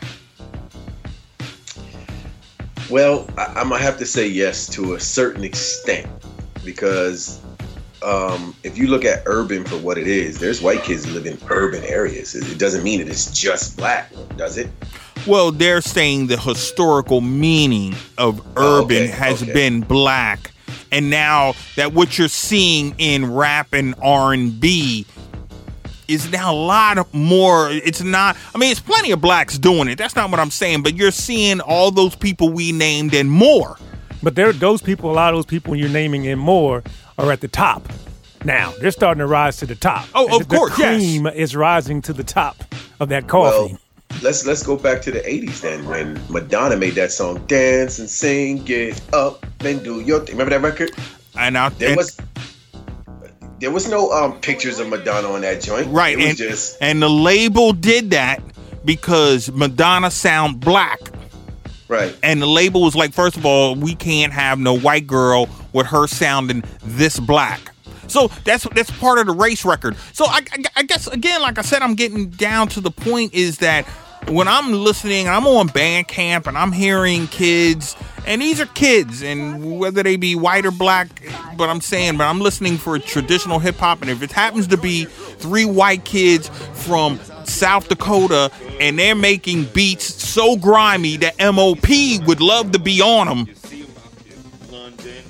Well, I, I'm gonna have to say yes to a certain extent, because um, if you look at urban for what it is, there's white kids that live in urban areas. It doesn't mean that it's just black, does it? Well, they're saying the historical meaning of urban Oh, okay, has okay. been black, and now that what you're seeing in rap and R and B is now a lot more. It's not, I mean, it's plenty of blacks doing it. That's not what I'm saying, but you're seeing all those people we named and more. But there, those people, a lot of those people you're naming and more are at the top now. They're starting to rise to the top. Oh, And of the course, yes. cream is rising to the top of that coffee. Well, let's let's go back to the eighties then, when Madonna made that song, "Dance and Sing It Up and Do Your Thing." Remember that record? And I, There and, was there was no um pictures of Madonna on that joint. right, It was and, just and the label did that because Madonna sound black. right. And the label was like, first of all, we can't have no white girl with her sounding this black. So that's that's part of the race record. So I, I, I guess, again, like I said, I'm getting down to the point is that when I'm listening, I'm on Bandcamp and I'm hearing kids, and these are kids, and whether they be white or black, but I'm saying, but I'm listening for traditional hip hop, and if it happens to be three white kids from South Dakota and they're making beats so grimy that M O P would love to be on them,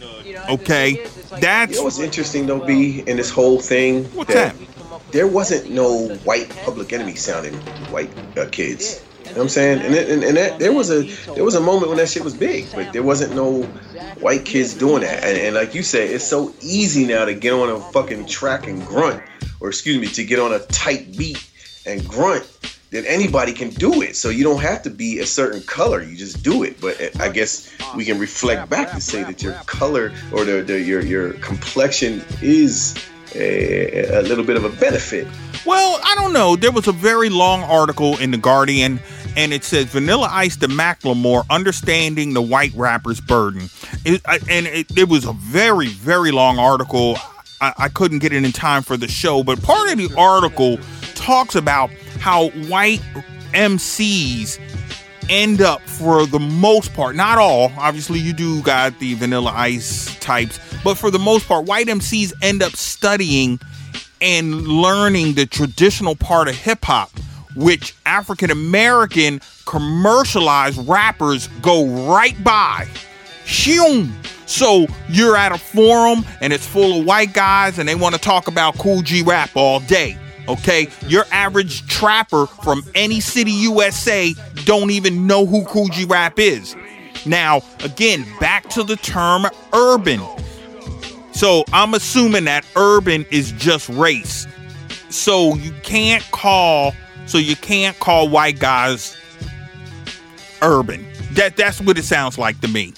Okay, that's You know what's interesting though, B, in this whole thing? What's that? There wasn't no white Public Enemy sounding white uh, kids. You know what I'm saying? And, it, and, and that, there was a there was a moment when that shit was big, but there wasn't no white kids doing that. And, and like you said, it's so easy now to get on a fucking track and grunt, or excuse me, to get on a tight beat and grunt, that anybody can do it. So you don't have to be a certain color. You just do it. But I guess we can reflect back to say that your color or the, the your your complexion is a, a little bit of a benefit. Well, I don't know. There was a very long article in The Guardian, and it says Vanilla Ice to Macklemore, understanding the white rapper's burden. It, I, and it, it was a very, very long article. I, I couldn't get it in time for the show, but part of the article talks about how white M Cs end up, for the most part, not all, obviously you do got the Vanilla Ice types, but for the most part, white M Cs end up studying and learning the traditional part of hip-hop, which African-American commercialized rappers go right by. Shoom. So you're at a forum and it's full of white guys and they want to talk about Cool G rap all day. Okay, your average trapper from any city U S A don't even know who Cool G rap is. Now, again, back to the term urban. So I'm assuming that urban is just race. So you can't call, so you can't call white guys urban. That that's what it sounds like to me.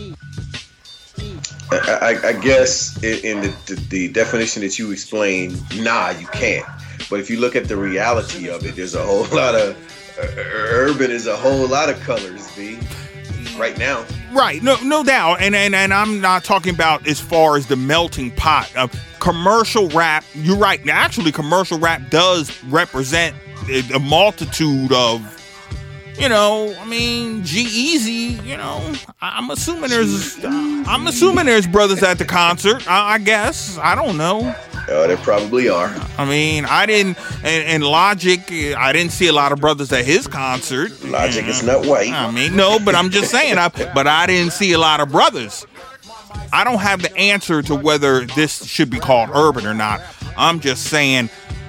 I, I, I guess in the, the, the definition that you explained, nah, you can't. But if you look at the reality of it, there's a whole lot of uh, urban is a whole lot of colors, B. Right now. Right, no, no doubt, and and and I'm not talking about as far as the melting pot of commercial rap. You're right. Now, actually, commercial rap does represent a multitude of, you know, I mean, G-Eazy. You know, I'm assuming there's, I'm assuming there's brothers at the concert. I, I guess I don't know. Oh, there probably are. I mean, I didn't, and, and Logic, I didn't see a lot of brothers at his concert. Logic is not white. I mean, no, but I'm just saying, I, but I didn't see a lot of brothers. I don't have the answer to whether this should be called urban or not. I'm just saying,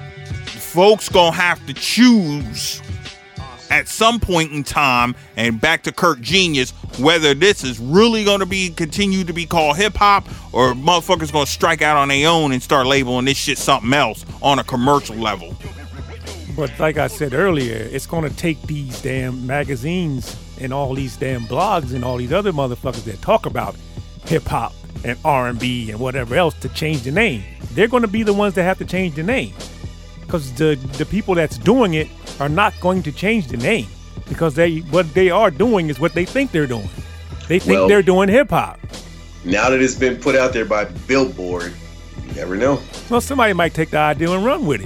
folks gonna have to choose at some point in time, and back to Kirk Genius, whether this is really going to be continue to be called hip hop, or motherfuckers going to strike out on their own and start labeling this shit something else on a commercial level. But like I said earlier, it's going to take these damn magazines and all these damn blogs and all these other motherfuckers that talk about hip hop and R and B and whatever else to change the name. They're going to be the ones that have to change the name, because the the people that's doing it are not going to change the name, because they what they are doing is what they think they're doing. They think Well, they're doing hip hop. Now that it's been put out there by Billboard, you never know. Well, somebody might take the idea and run with it.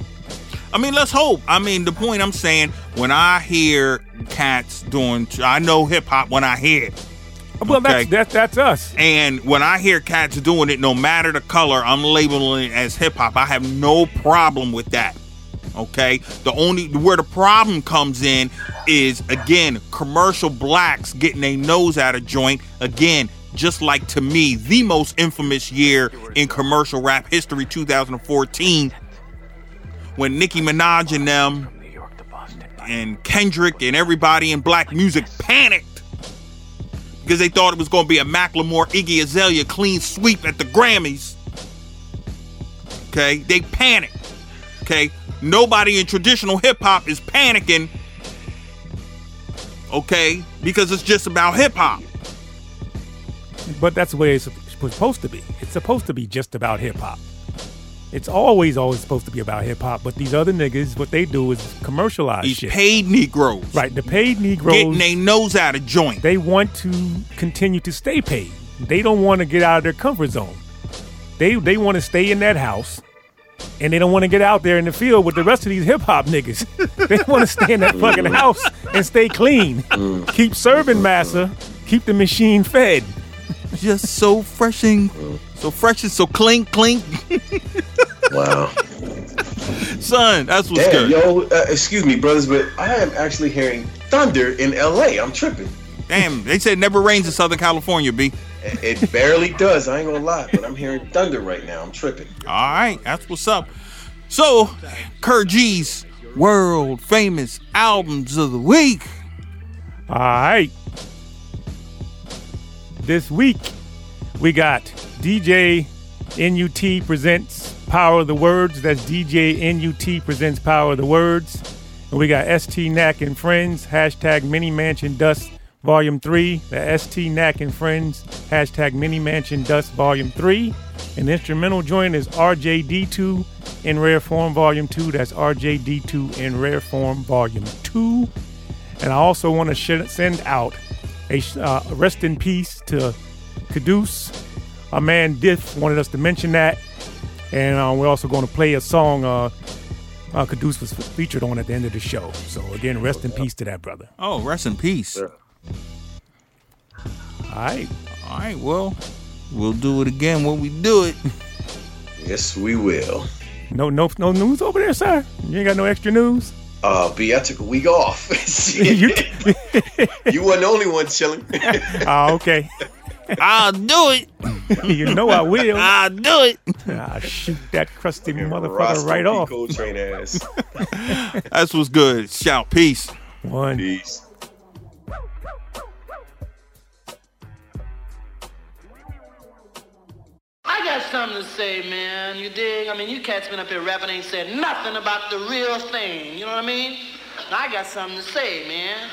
I mean, let's hope. I mean, the point I'm saying, when I hear cats doing, I know hip hop when I hear it. Well, Okay. that's, that's that's us. And when I hear cats doing it, no matter the color, I'm labeling it as hip hop. I have no problem with that. Okay, the only where the problem comes in is, again, commercial blacks getting their nose out of joint. Again, just like, to me, the most infamous year in commercial rap history, two thousand fourteen, when Nicki Minaj and them and Kendrick and everybody in black music panicked because they thought it was going to be a Macklemore, Iggy Azalea clean sweep at the Grammys. Okay, they panicked. Okay. Nobody in traditional hip-hop is panicking, okay, because it's just about hip-hop. But that's the way it's supposed to be. It's supposed to be just about hip-hop. It's always, always supposed to be about hip-hop, but these other niggas, what they do is commercialize These shit. paid Negroes. Right, the paid Negroes, Getting their nose out of joint. they want to continue to stay paid. They don't want to get out of their comfort zone. They they want to stay in that house, and they don't want to get out there in the field with the rest of these hip-hop niggas. They want to stay in that fucking house and stay clean. Keep serving massa. Keep the machine fed. Just so fresh and so fresh and so clink, clink. Wow. Son, that's what's Damn, good. yo, uh, excuse me, brothers, but I am actually hearing thunder in L A. I'm tripping. Damn, they said it never rains in Southern California, B. It barely does. I ain't gonna lie, but I'm hearing thunder right now. I'm tripping. All right, that's what's up. So, Kurt's world famous albums of the week. All right. This week, we got D J N U T presents Power of the Words. That's D J N U T presents Power of the Words. And we got S T Knack and Friends, hashtag Mini Mansion Dust Volume three. The S T Knack and Friends, hashtag Mini Mansion Dust Volume three. And the instrumental joint is R J D two in Rare Form Volume two. That's R J D two in Rare Form Volume two. And I also want to sh- send out a uh, rest in peace to Caduce. Our man Diff wanted us to mention that. And uh, we're also going to play a song uh, uh, Caduce was featured on at the end of the show. So again, rest in peace to that brother. Oh, rest in peace. Yeah. All right. All right, well, we'll do it again when we do it. Yes, we will. No, no, no news over there, sir. You ain't got no extra news. Uh, B, I took a week off. you, you weren't the only one chilling. Oh, okay. I'll do it. You know I will. I'll do it. I'll shoot that crusty motherfucker Roscoe right P. off. Coltrane ass. That's what's good. Shout peace. One. Peace. I got something to say, man. You dig? I mean, you cats been up here rapping, ain't said nothing about the real thing. You know what I mean? I got something to say, man.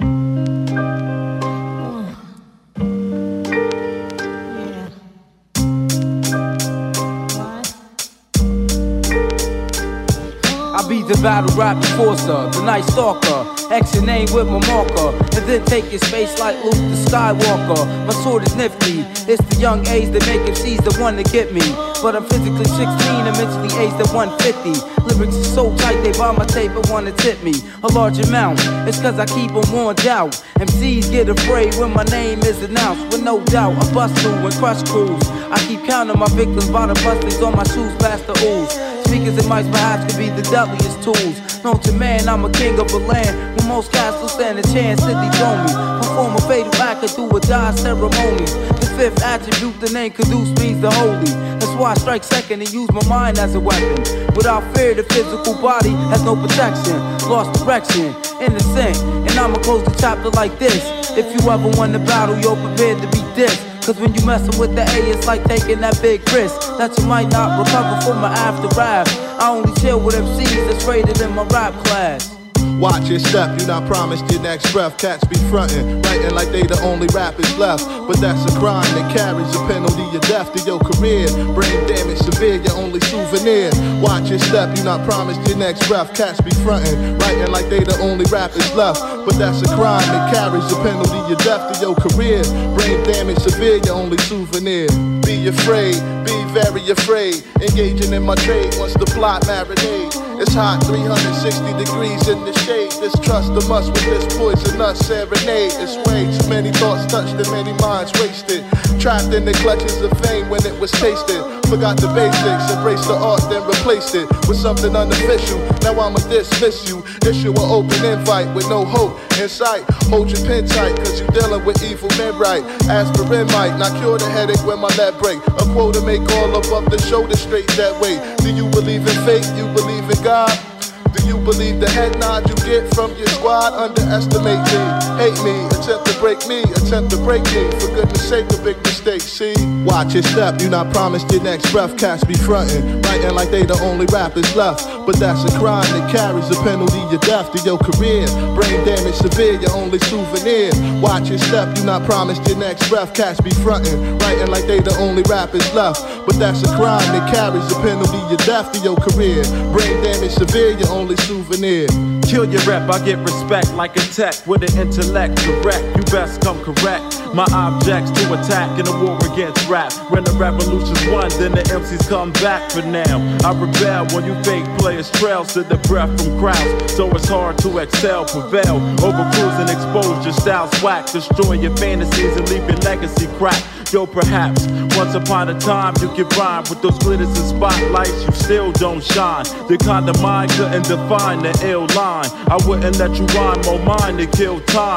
I be the battle rap enforcer, the night stalker. X your name with my marker, and then take your space like Luke the Skywalker. My sword is nifty, it's the young A's that make M Cs the one to get me. But I'm physically sixteen and mentally aged at one fifty. Lyrics are so tight they buy my tape and wanna tip me a large amount. It's cause I keep them warned out. M Cs get afraid when my name is announced. With no doubt, I bust through and crush crews. I keep counting my victims by the bustings on my shoes past the ooze. Speakers and mics perhaps could be the deadliest tools. Known to man, I'm a king of a land where most castles stand a chance to dethrone me. Perform a fatal act and do or die ceremonies. The fifth attribute, the name Caduce means the holy. That's why I strike second and use my mind as a weapon. Without fear, the physical body has no protection. Lost direction, innocent, and I'ma close the chapter like this. If you ever won the battle, you're prepared to be dissed. Cause when you messin' with the A, it's like taking that big risk that you might not recover from my aftermath. I only chill with M Cs that's rated in my rap class. Watch your step, you not promised your next breath. Cats be frontin', writing like they the only rappers left. But that's a crime that carries a penalty of death to your career. Brain damage severe, your only souvenir. Watch your step, you not promised your next breath. Cats be frontin', writing like they the only rappers left. But that's a crime that carries a penalty of death to your career. Brain damage severe, your only souvenir. Be afraid, be very afraid. Engaging in my trade once the plot marinade. It's hot, three hundred sixty degrees in the shade. Distrust the must with this poisonous serenade. It's way too many thoughts touched and many minds wasted. Trapped in the clutches of fame when it was tasted. Forgot the basics, embraced the art, then replaced it with something unofficial. Now I'ma dismiss you. Issue an open invite with no hope in sight. Hold your pen tight, cause you dealing with evil men, right? Aspirin might not cure the headache when my leg break. A quota make all above the shoulder straight that way. Do you believe in fate? You believe in God? Do you believe the head nod you get from your squad? Underestimate me, hate me, attempt to break me, attempt to break me. For goodness sake, a big mistake, see? Watch your step, you not promised your next breath. Cats be frontin', writing like they the only rappers left. But that's a crime that carries a penalty of death to your career. Brain damage severe, your only souvenir. Watch your step, you not promised your next breath. Cats be frontin', writing like they the only rappers left. But that's a crime that carries a penalty of death to your career. Brain damage severe, your only souvenir. Kill your rep, I get respect like a tech with an intellect direct. You best come correct. My objects to attack in a war against rap. When the revolution's won, then the M Cs come back for now. I rebel when you fake players trails to the breath from crowds. So it's hard to excel, prevail over crews and expose your style's whack. Destroy your fantasies and leave your legacy cracked. Yo, perhaps once upon a time you could rhyme with those glitters and spotlights. You still don't shine. The kind of mind couldn't define the ill line. I wouldn't let you rhyme or mine to kill time.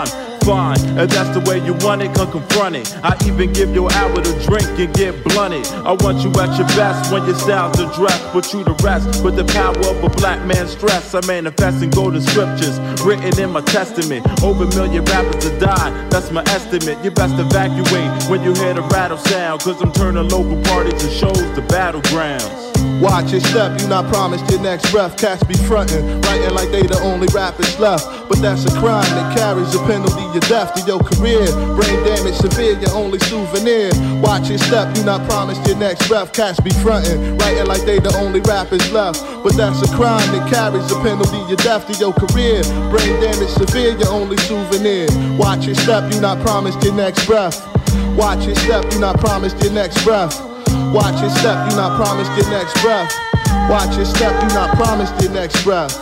fine. And that's the way you want it, come confront it. I even give your hour to drink and get blunted. I want you at your best when your style's addressed. Put you to rest with the power of a black man's stress. I manifest in golden scriptures written in my testament. Over a million rappers have died, that's my estimate. You best evacuate when you hear the rattle sound, cause I'm turning local parties and shows to battlegrounds. Watch your step, you not promised your next breath. Cats be frontin', writing like they the only rappers left. But that's a crime that carries a penalty of death to your career. Brain damage severe, your only souvenir. Watch your step, you not promised your next breath. Cats be frontin', writing like they the only rappers left. But that's a crime that carries a penalty of death to your career. Brain damage severe, your only souvenir. Watch your step, you not promised your next breath. Watch your step, you not promised your next breath. Watch your step, you not promised your next breath. Watch your step, you not promised your next breath.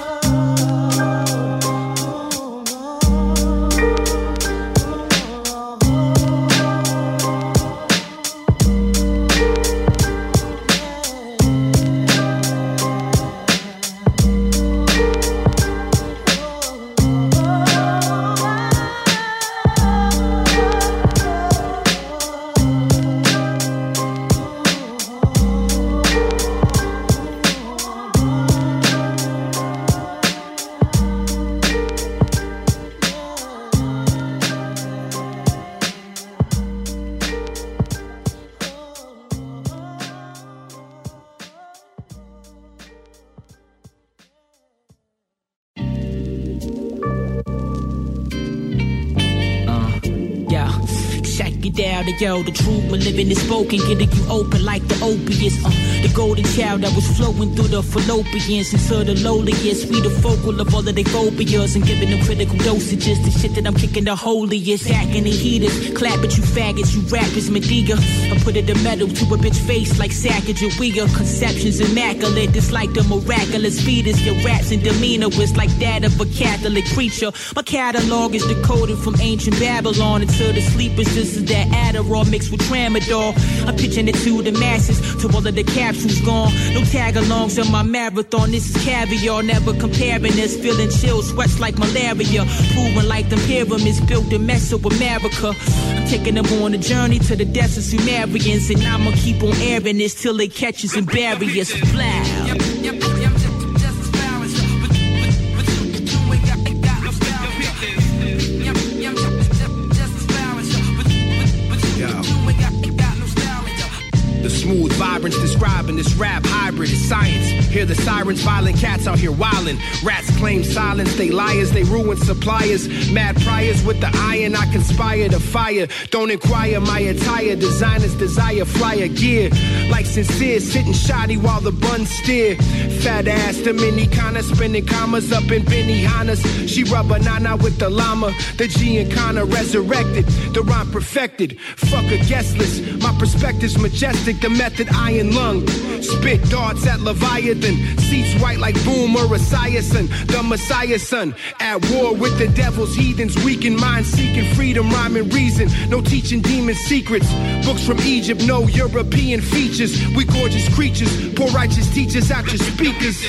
Yo, the truth we're living is spoken, getting you open like the opiates. Uh, the golden child that was flowing through the fallopians into the lowliest. We the focal of all of their phobias and giving them critical dosages. The shit that I'm kicking the holiest. Hacking the heaters, clap at you faggots, you rappers, Medea. I put it in metal to a bitch face like Sacagawea. Conceptions immaculate, it's like the miraculous fetus. Your raps and demeanor is like that of a Catholic preacher. My catalog is decoded from ancient Babylon until the sleepers. This is that Adderall mixed with Tramadol. I'm pitching it to the masses, to all of the capsules gone. No tag-alongs on my marathon, this is caviar. Never comparing this, feeling chill, sweats like malaria. Proving like them pyramids built in Mesoamerica. I'm taking them on a journey to the depths of Sumerians, and I'ma keep on airing this till it catches and buries. Fly. Smooth vibrance describing this rap hybrid is science. Hear the sirens, violent cats out here wildin'. Rats claim silence, they liars, they ruin suppliers. Mad priors with the iron, I conspire to fire. Don't inquire my attire, designers desire flyer gear. Like sincere, sitting shoddy while the buns steer. Fat ass, the mini kinda spinning commas up in Benihana's. She rub banana with the llama. The G and Kana resurrected, the rhyme perfected. Fuck a guest list, my perspective's majestic. The method iron lung, spit darts at Leviathan. Seats white like Boom or Esiason. The Messiah son, at war with the devils, heathens. Weak in mind, seeking freedom, rhyming reason. No teaching demon secrets. Books from Egypt, no European features. We gorgeous creatures, poor righteous teachers out your speakers.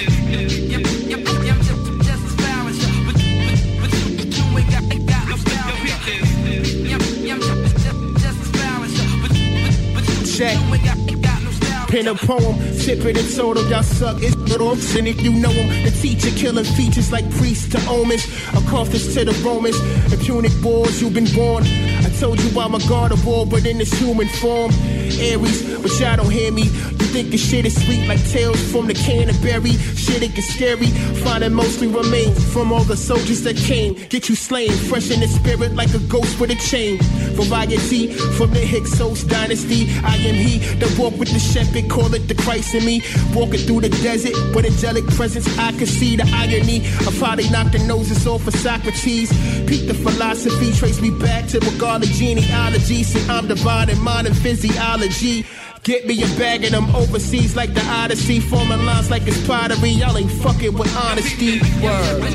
Check. Pen a poem, sip it and soda, y'all suck, it's off. And if you know him, the teacher killing features like priests to omens. Accomplice to the Romans, the Punic wars, you've been born. I told you I'm a god of war, but in this human form. Aries, but y'all don't hear me. You think the shit is sweet like tales from the Canterbury. Shit, it gets scary. Finding mostly remains from all the soldiers that came. Get you slain, fresh in the spirit like a ghost with a chain. Variety from the Hyksos dynasty. I am he that walk with the shepherd, call it the Christ in me. Walking through the desert with angelic presence, I can see the irony of how they knock the noses off of Socrates. Peep the philosophy, trace me back to Regala genealogy. See, I'm dividing mind and physiology. Get me a bag of them overseas like the Odyssey. Forming lines like it's pottery. Y'all ain't fucking with honesty. Word.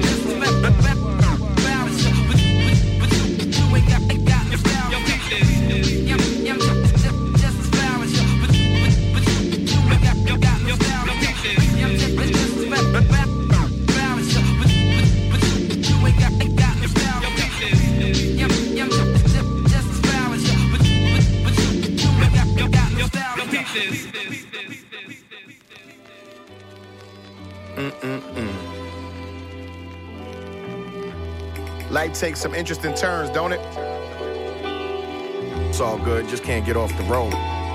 Mm-mm-mm. Life takes some interesting turns, don't it? It's all good, just can't get off the road.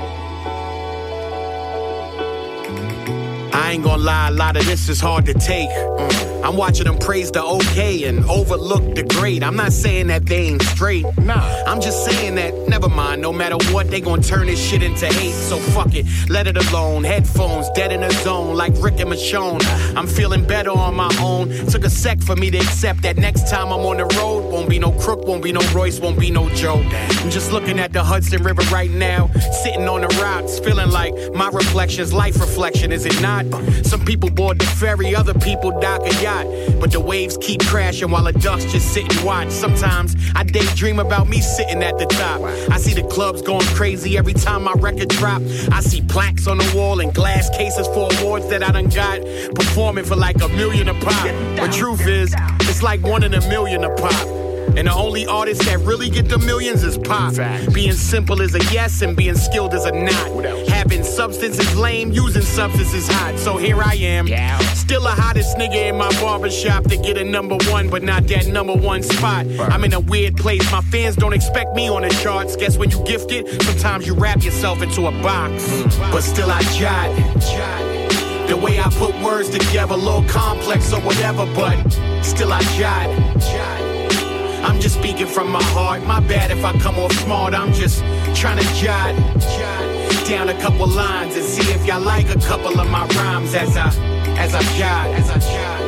I ain't gonna lie, a lot of this is hard to take. Mm. I'm watching them praise the okay and overlook the great. I'm not saying that they ain't straight. Nah. I'm just saying that, never mind, no matter what, they gon' turn this shit into hate. So fuck it, let it alone. Headphones, dead in the zone, like Rick and Michonne. I'm feeling better on my own. Took a sec for me to accept that next time I'm on the road, won't be no Crook, won't be no Royce, won't be no Joe. I'm just looking at the Hudson River right now, sitting on the rocks, feeling like my reflection's life reflection, is it not? Some people board the ferry, other people dock a yacht. But the waves keep crashing while the ducks just sit and watch. Sometimes I daydream about me sitting at the top. I see the clubs going crazy every time my record drop. I see plaques on the wall and glass cases for awards that I done got, performing for like a million a pop. But truth is, it's like one in a million a pop. And the only artists that really get the millions is pop. Being simple is a yes and being skilled is a not. Having substance is lame, using substance is hot. So here I am, still the hottest nigga in my barbershop to get a number one, but not that number one spot. I'm in a weird place, my fans don't expect me on the charts. Guess when you gifted, sometimes you wrap yourself into a box. But still I jot. The way I put words together, a little complex or whatever, but still I jot. I'm just speaking from my heart. My bad if I come off smart. I'm just trying to jot, jot down a couple lines and see if y'all like a couple of my rhymes as I, as I jot, as I jot.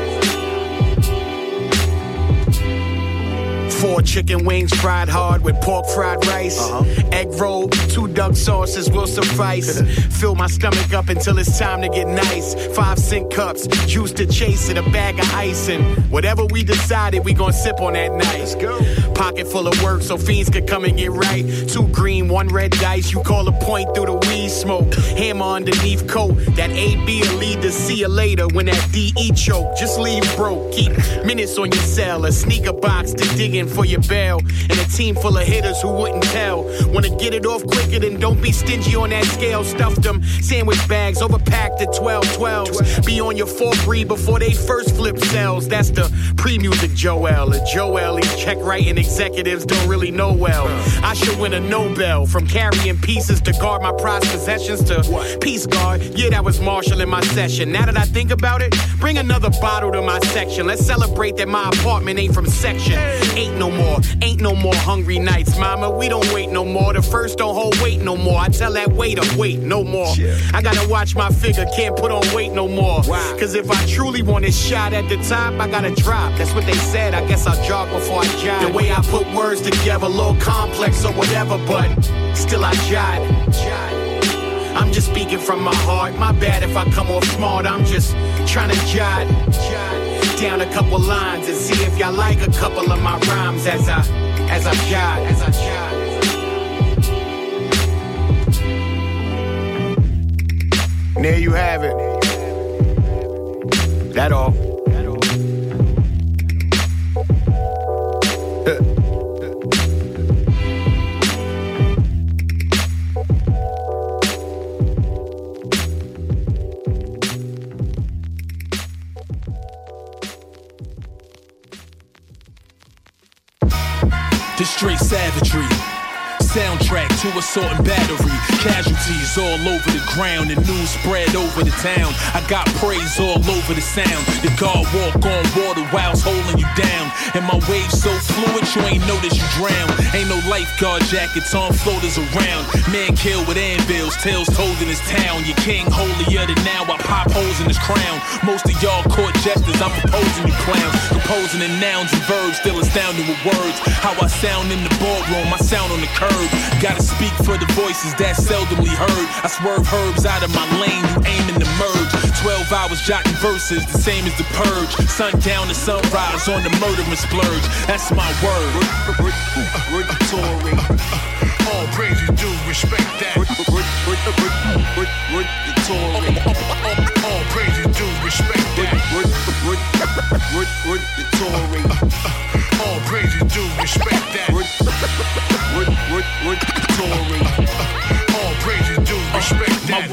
Four chicken wings fried hard with pork fried rice. Uh-huh. Egg roll, two duck sauces will suffice. Fill my stomach up until it's time to get nice. Five cent cups, juice to chase it, a bag of ice. And whatever we decided, we gon' sip on that night. Let's go. Pocket full of work so fiends could come and get right. Two green, one red dice. You call a point through the weed smoke. Hammer underneath coat. That A B will lead to see you later when that D E choke. Just leave broke. Keep minutes on your cell. A sneaker box to dig in for your bail, and a team full of hitters who wouldn't tell. Wanna get it off quicker, then don't be stingy on that scale. Stuff them sandwich bags, overpacked at twelve twelves. Be on your four three before they first flip cells. That's the pre-music Joel. A Joel, these check writing executives don't really know well. I should win a Nobel from carrying pieces to guard my prized possessions to Peace Guard. Yeah, that was Marshall in my session. Now that I think about it, bring another bottle to my section. Let's celebrate that my apartment ain't from section eight no more. Ain't no more hungry nights, mama. We don't wait no more. The first don't hold weight no more. I tell that waiter, wait no more. I gotta watch my figure, can't put on weight no more. Cause if I truly want a shot at the top, I gotta drop. That's what they said. I guess I'll jog before I jog. The way I put words together, a little complex or whatever, but still I jot. I'm just speaking from my heart. My bad if I come off smart. I'm just trying to jot. Down a couple lines and see if y'all like a couple of my rhymes as I, as I jot, as I jot. There you have it. That all. This straight savagery. Soundtrack to assault and battery. Casualties all over the ground and news spread over the town. I got praise all over the sound. The guard walk on water whilst holding you down. And my waves so fluid you ain't notice you drown. Ain't no lifeguard jackets on floaters around. Man killed with anvils, tails told in his town. Your king holier than now, I pop holes in his crown. Most of y'all court jesters, I'm opposing you clowns. Composing in nouns and verbs, still astounding with words. How I sound in the boardroom, I sound on the curb. Gotta speak for the voices that seldomly heard. I swerve herbs out of my lane, you aiming to merge. Twelve hours jotting verses, the same as the purge. Sundown to sunrise on the murderous splurge. That's my word. All praises due, respect that. All praises due, respect that. All praises due, respect that. All praises due, respect that. My words zero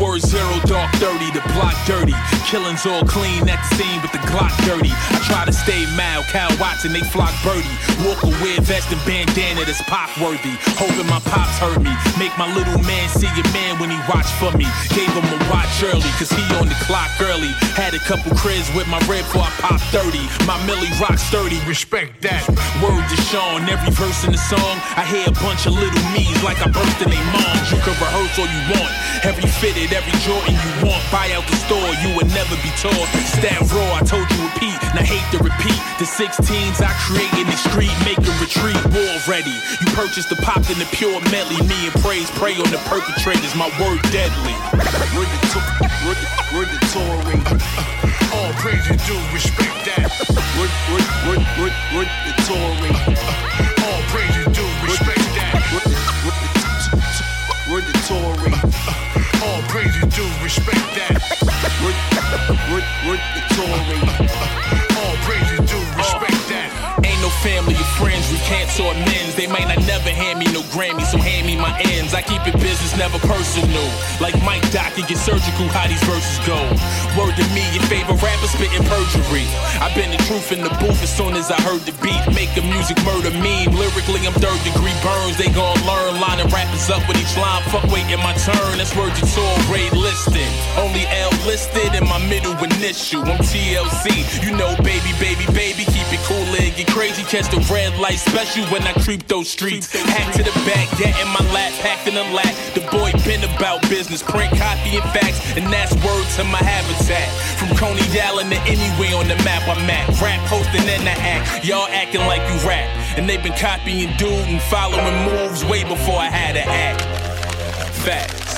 World dark thirty, the block dirty. Killings all clean at the scene, but the Glock dirty. I try to stay mild, Cal Watson, they flock birdie. Walk a weird vest and bandana that's pop worthy. Hoping my pops heard me. Make my little man see a man when he watched for me. Gave him a watch early, cause he on the clock early. Had a couple cribs with my red before I pop thirty. My Millie rock sturdy. Respect that. Word to Sean, every verse in the song, I hear a bunch of little me's like I burst in they moms. You can rehearse all you want. Every fitted, every Jordan you want. Buy out the store, you would never be taught. Stat raw, I told you repeat, and I hate to repeat. The sixteens I create in the street, make a retreat, war ready. You purchase the pop in the pure medley. Me and praise, pray on the perpetrators, my word deadly. We're the, to- we're the, we're the touring. All praise is due, respect that. We're, we're, we're, we're, we're the touring. All praise is due, respect that. We're the, we're the, we're the touring. All praise is due, respect that. We're, we're, we're the touring. All praise is due, respect that. Ain't no family or friends, we can't sort men's. They might not never hand me no Grammy, so hand me my ends. I keep it business, never personal. Like Mike Doc, it get surgical how these verses go. Word to me, your favorite rapper spitting perjury. I've been the truth in the booth as soon as I heard the beat. Make a music murder meme. Lyrically, I'm third degree burns. They gon' learn, lining rappers up with each line. Fuck waiting my turn, that's word to tour, grade listed. Only L listed in my middle initial. I'm T L C, you know, baby, baby, baby. Keep it cool, it get crazy. Catch the red light special when I creep those streets. Hat to the back, yeah, in my lap, packed in a lap. The boy been about business, print, copy, and facts, and that's word to my habitat. From Coney Island to anywhere on the map I'm at. Rap posting in the act, y'all acting like you rap. And they've been copying dude and following moves way before I had to act. Facts.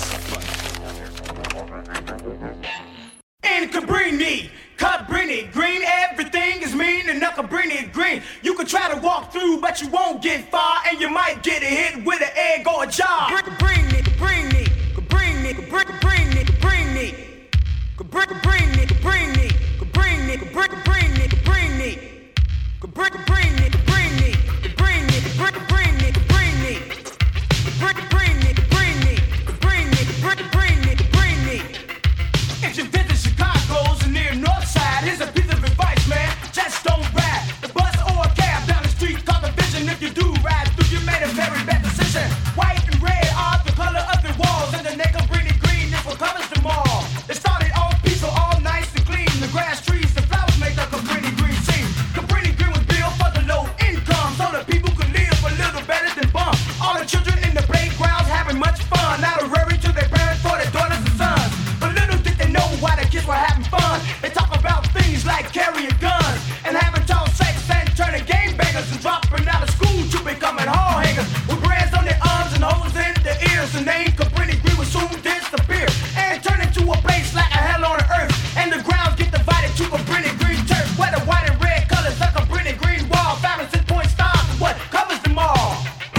In Cabrini, Cabrini, green, everything is mean and not Cabrini green. You can try to walk through, but you won't get far, and you might get a hit with an egg or a jar. Cabrini, Cabrini, Cabrini, Cabrini, Cabrini, Cabrini, Cabrini, Cabrini, Cabrini, Cabrini, Cabrini, Cabrini, Cabrini, Cabrini, Cabrini, Cabrini, Cabrini, Cabrini, Cabrini, Cabrini. If you visit Chicago's near North Side, here's a piece of advice, man. Just don't ride the bus or a cab down the street. Call the vision. If you do ride through, you made a very bad decision. White and red are the color of the walls, and the neck of green and green is what covers them all. It started all peaceful, all nice and clean. The grass, trees, the flowers make the Cabrini green scene. Cabrini green was built for the low income, so the people could live a little better than bum. All the children in the playgrounds having much fun. Not a worry to their parents for their daughters and sons. But little did they know why the kids were having fun. They talk about things like carrying guns and having tall sex and turning game bangers and dropping out of school to becoming hall hangers with brands on their arms and holes in their ears. The name Cabrini green will soon disappear and turn into a place like a hell on earth. And the grounds get divided to Cabrini green turf, where the white and red colors like a Cabrini green wall. Found a six point star for what covers them all.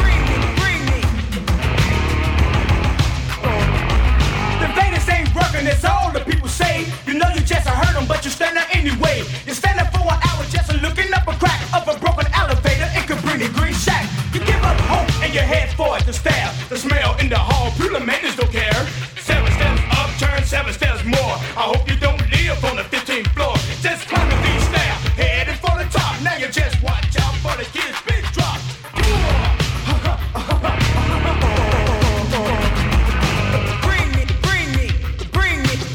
That's all the people say. You know you just heard them, but you stand there anyway. You stand there for an hour just looking up a crack of a broken elevator in Cabrini green shack. You give up hope and you head for it to stab. The smell in the hall, people maintenance don't care. Seven steps up, turn seven steps more. I hope you don't live on the fifteenth floor. Just climbing these stairs, heading for the top. Now you just watch out for the kids' big drop. Bring me, bring me, bring me.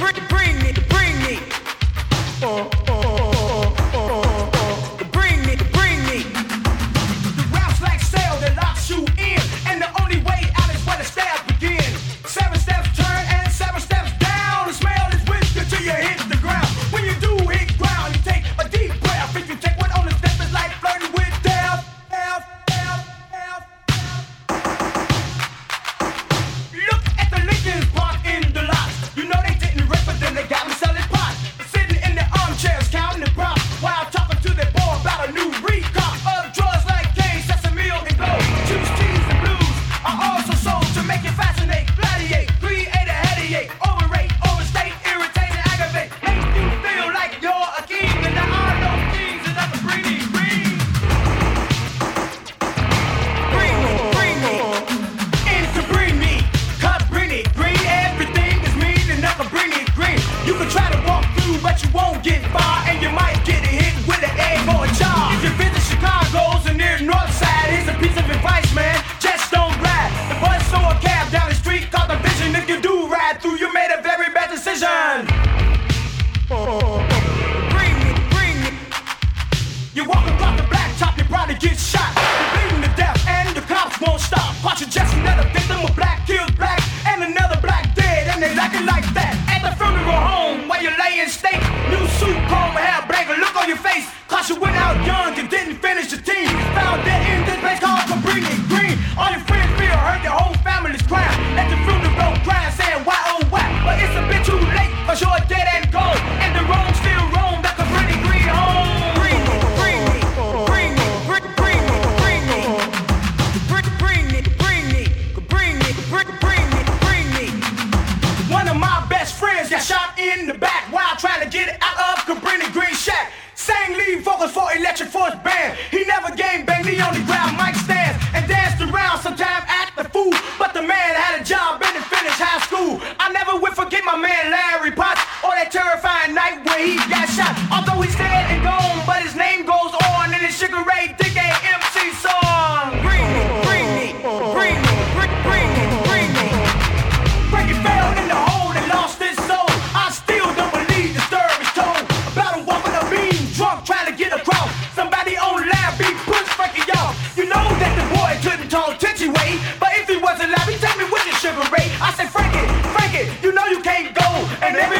Aren't you just another victim of black kills black and another black dead? And they like it like that. At the funeral home where you lay in state, new suit, chrome hair, break a look on your face. Cause you went out young and didn't finish your team. Found dead in this place called Cabrini Green. All your friends feel hurt, your whole family's crying. At the funeral crying, saying why oh why? But it's a bit too late, cause you're dead and gone. And the wrong still roam, the Cabrini Green home. Bring me, bring me, bring me, bring, bring me, bring me. Bring, bring me, bring me, bring me, bring, bring me, bring me. One of my best friends got shot in the back while trying to get out of Cabrini Green shack. Sang lead vocals for Electric Force Band. He never game banged, he only grabbed mic stands and danced around, sometime at the fool. But the man had a job and didn't finish high school. I never will forget my man Larry Potts, or that terrifying night when he got shot. Although he's dead and gone, but his name goes on in his Sugar Ray Dick A M C song. Bring me, bring me, bring me, bring, bring me, bring me. Frankie fell in the hole and lost his soul. I still don't believe the story told about him walking a beam, drunk, trying to get across. Somebody on lab beat pushed Frankie off. You know that the boy couldn't talk Titchy way, but if he wasn't lab, he tell me with his Sugar Ray. I said, Frankie, Frankie, you know you can't go. And every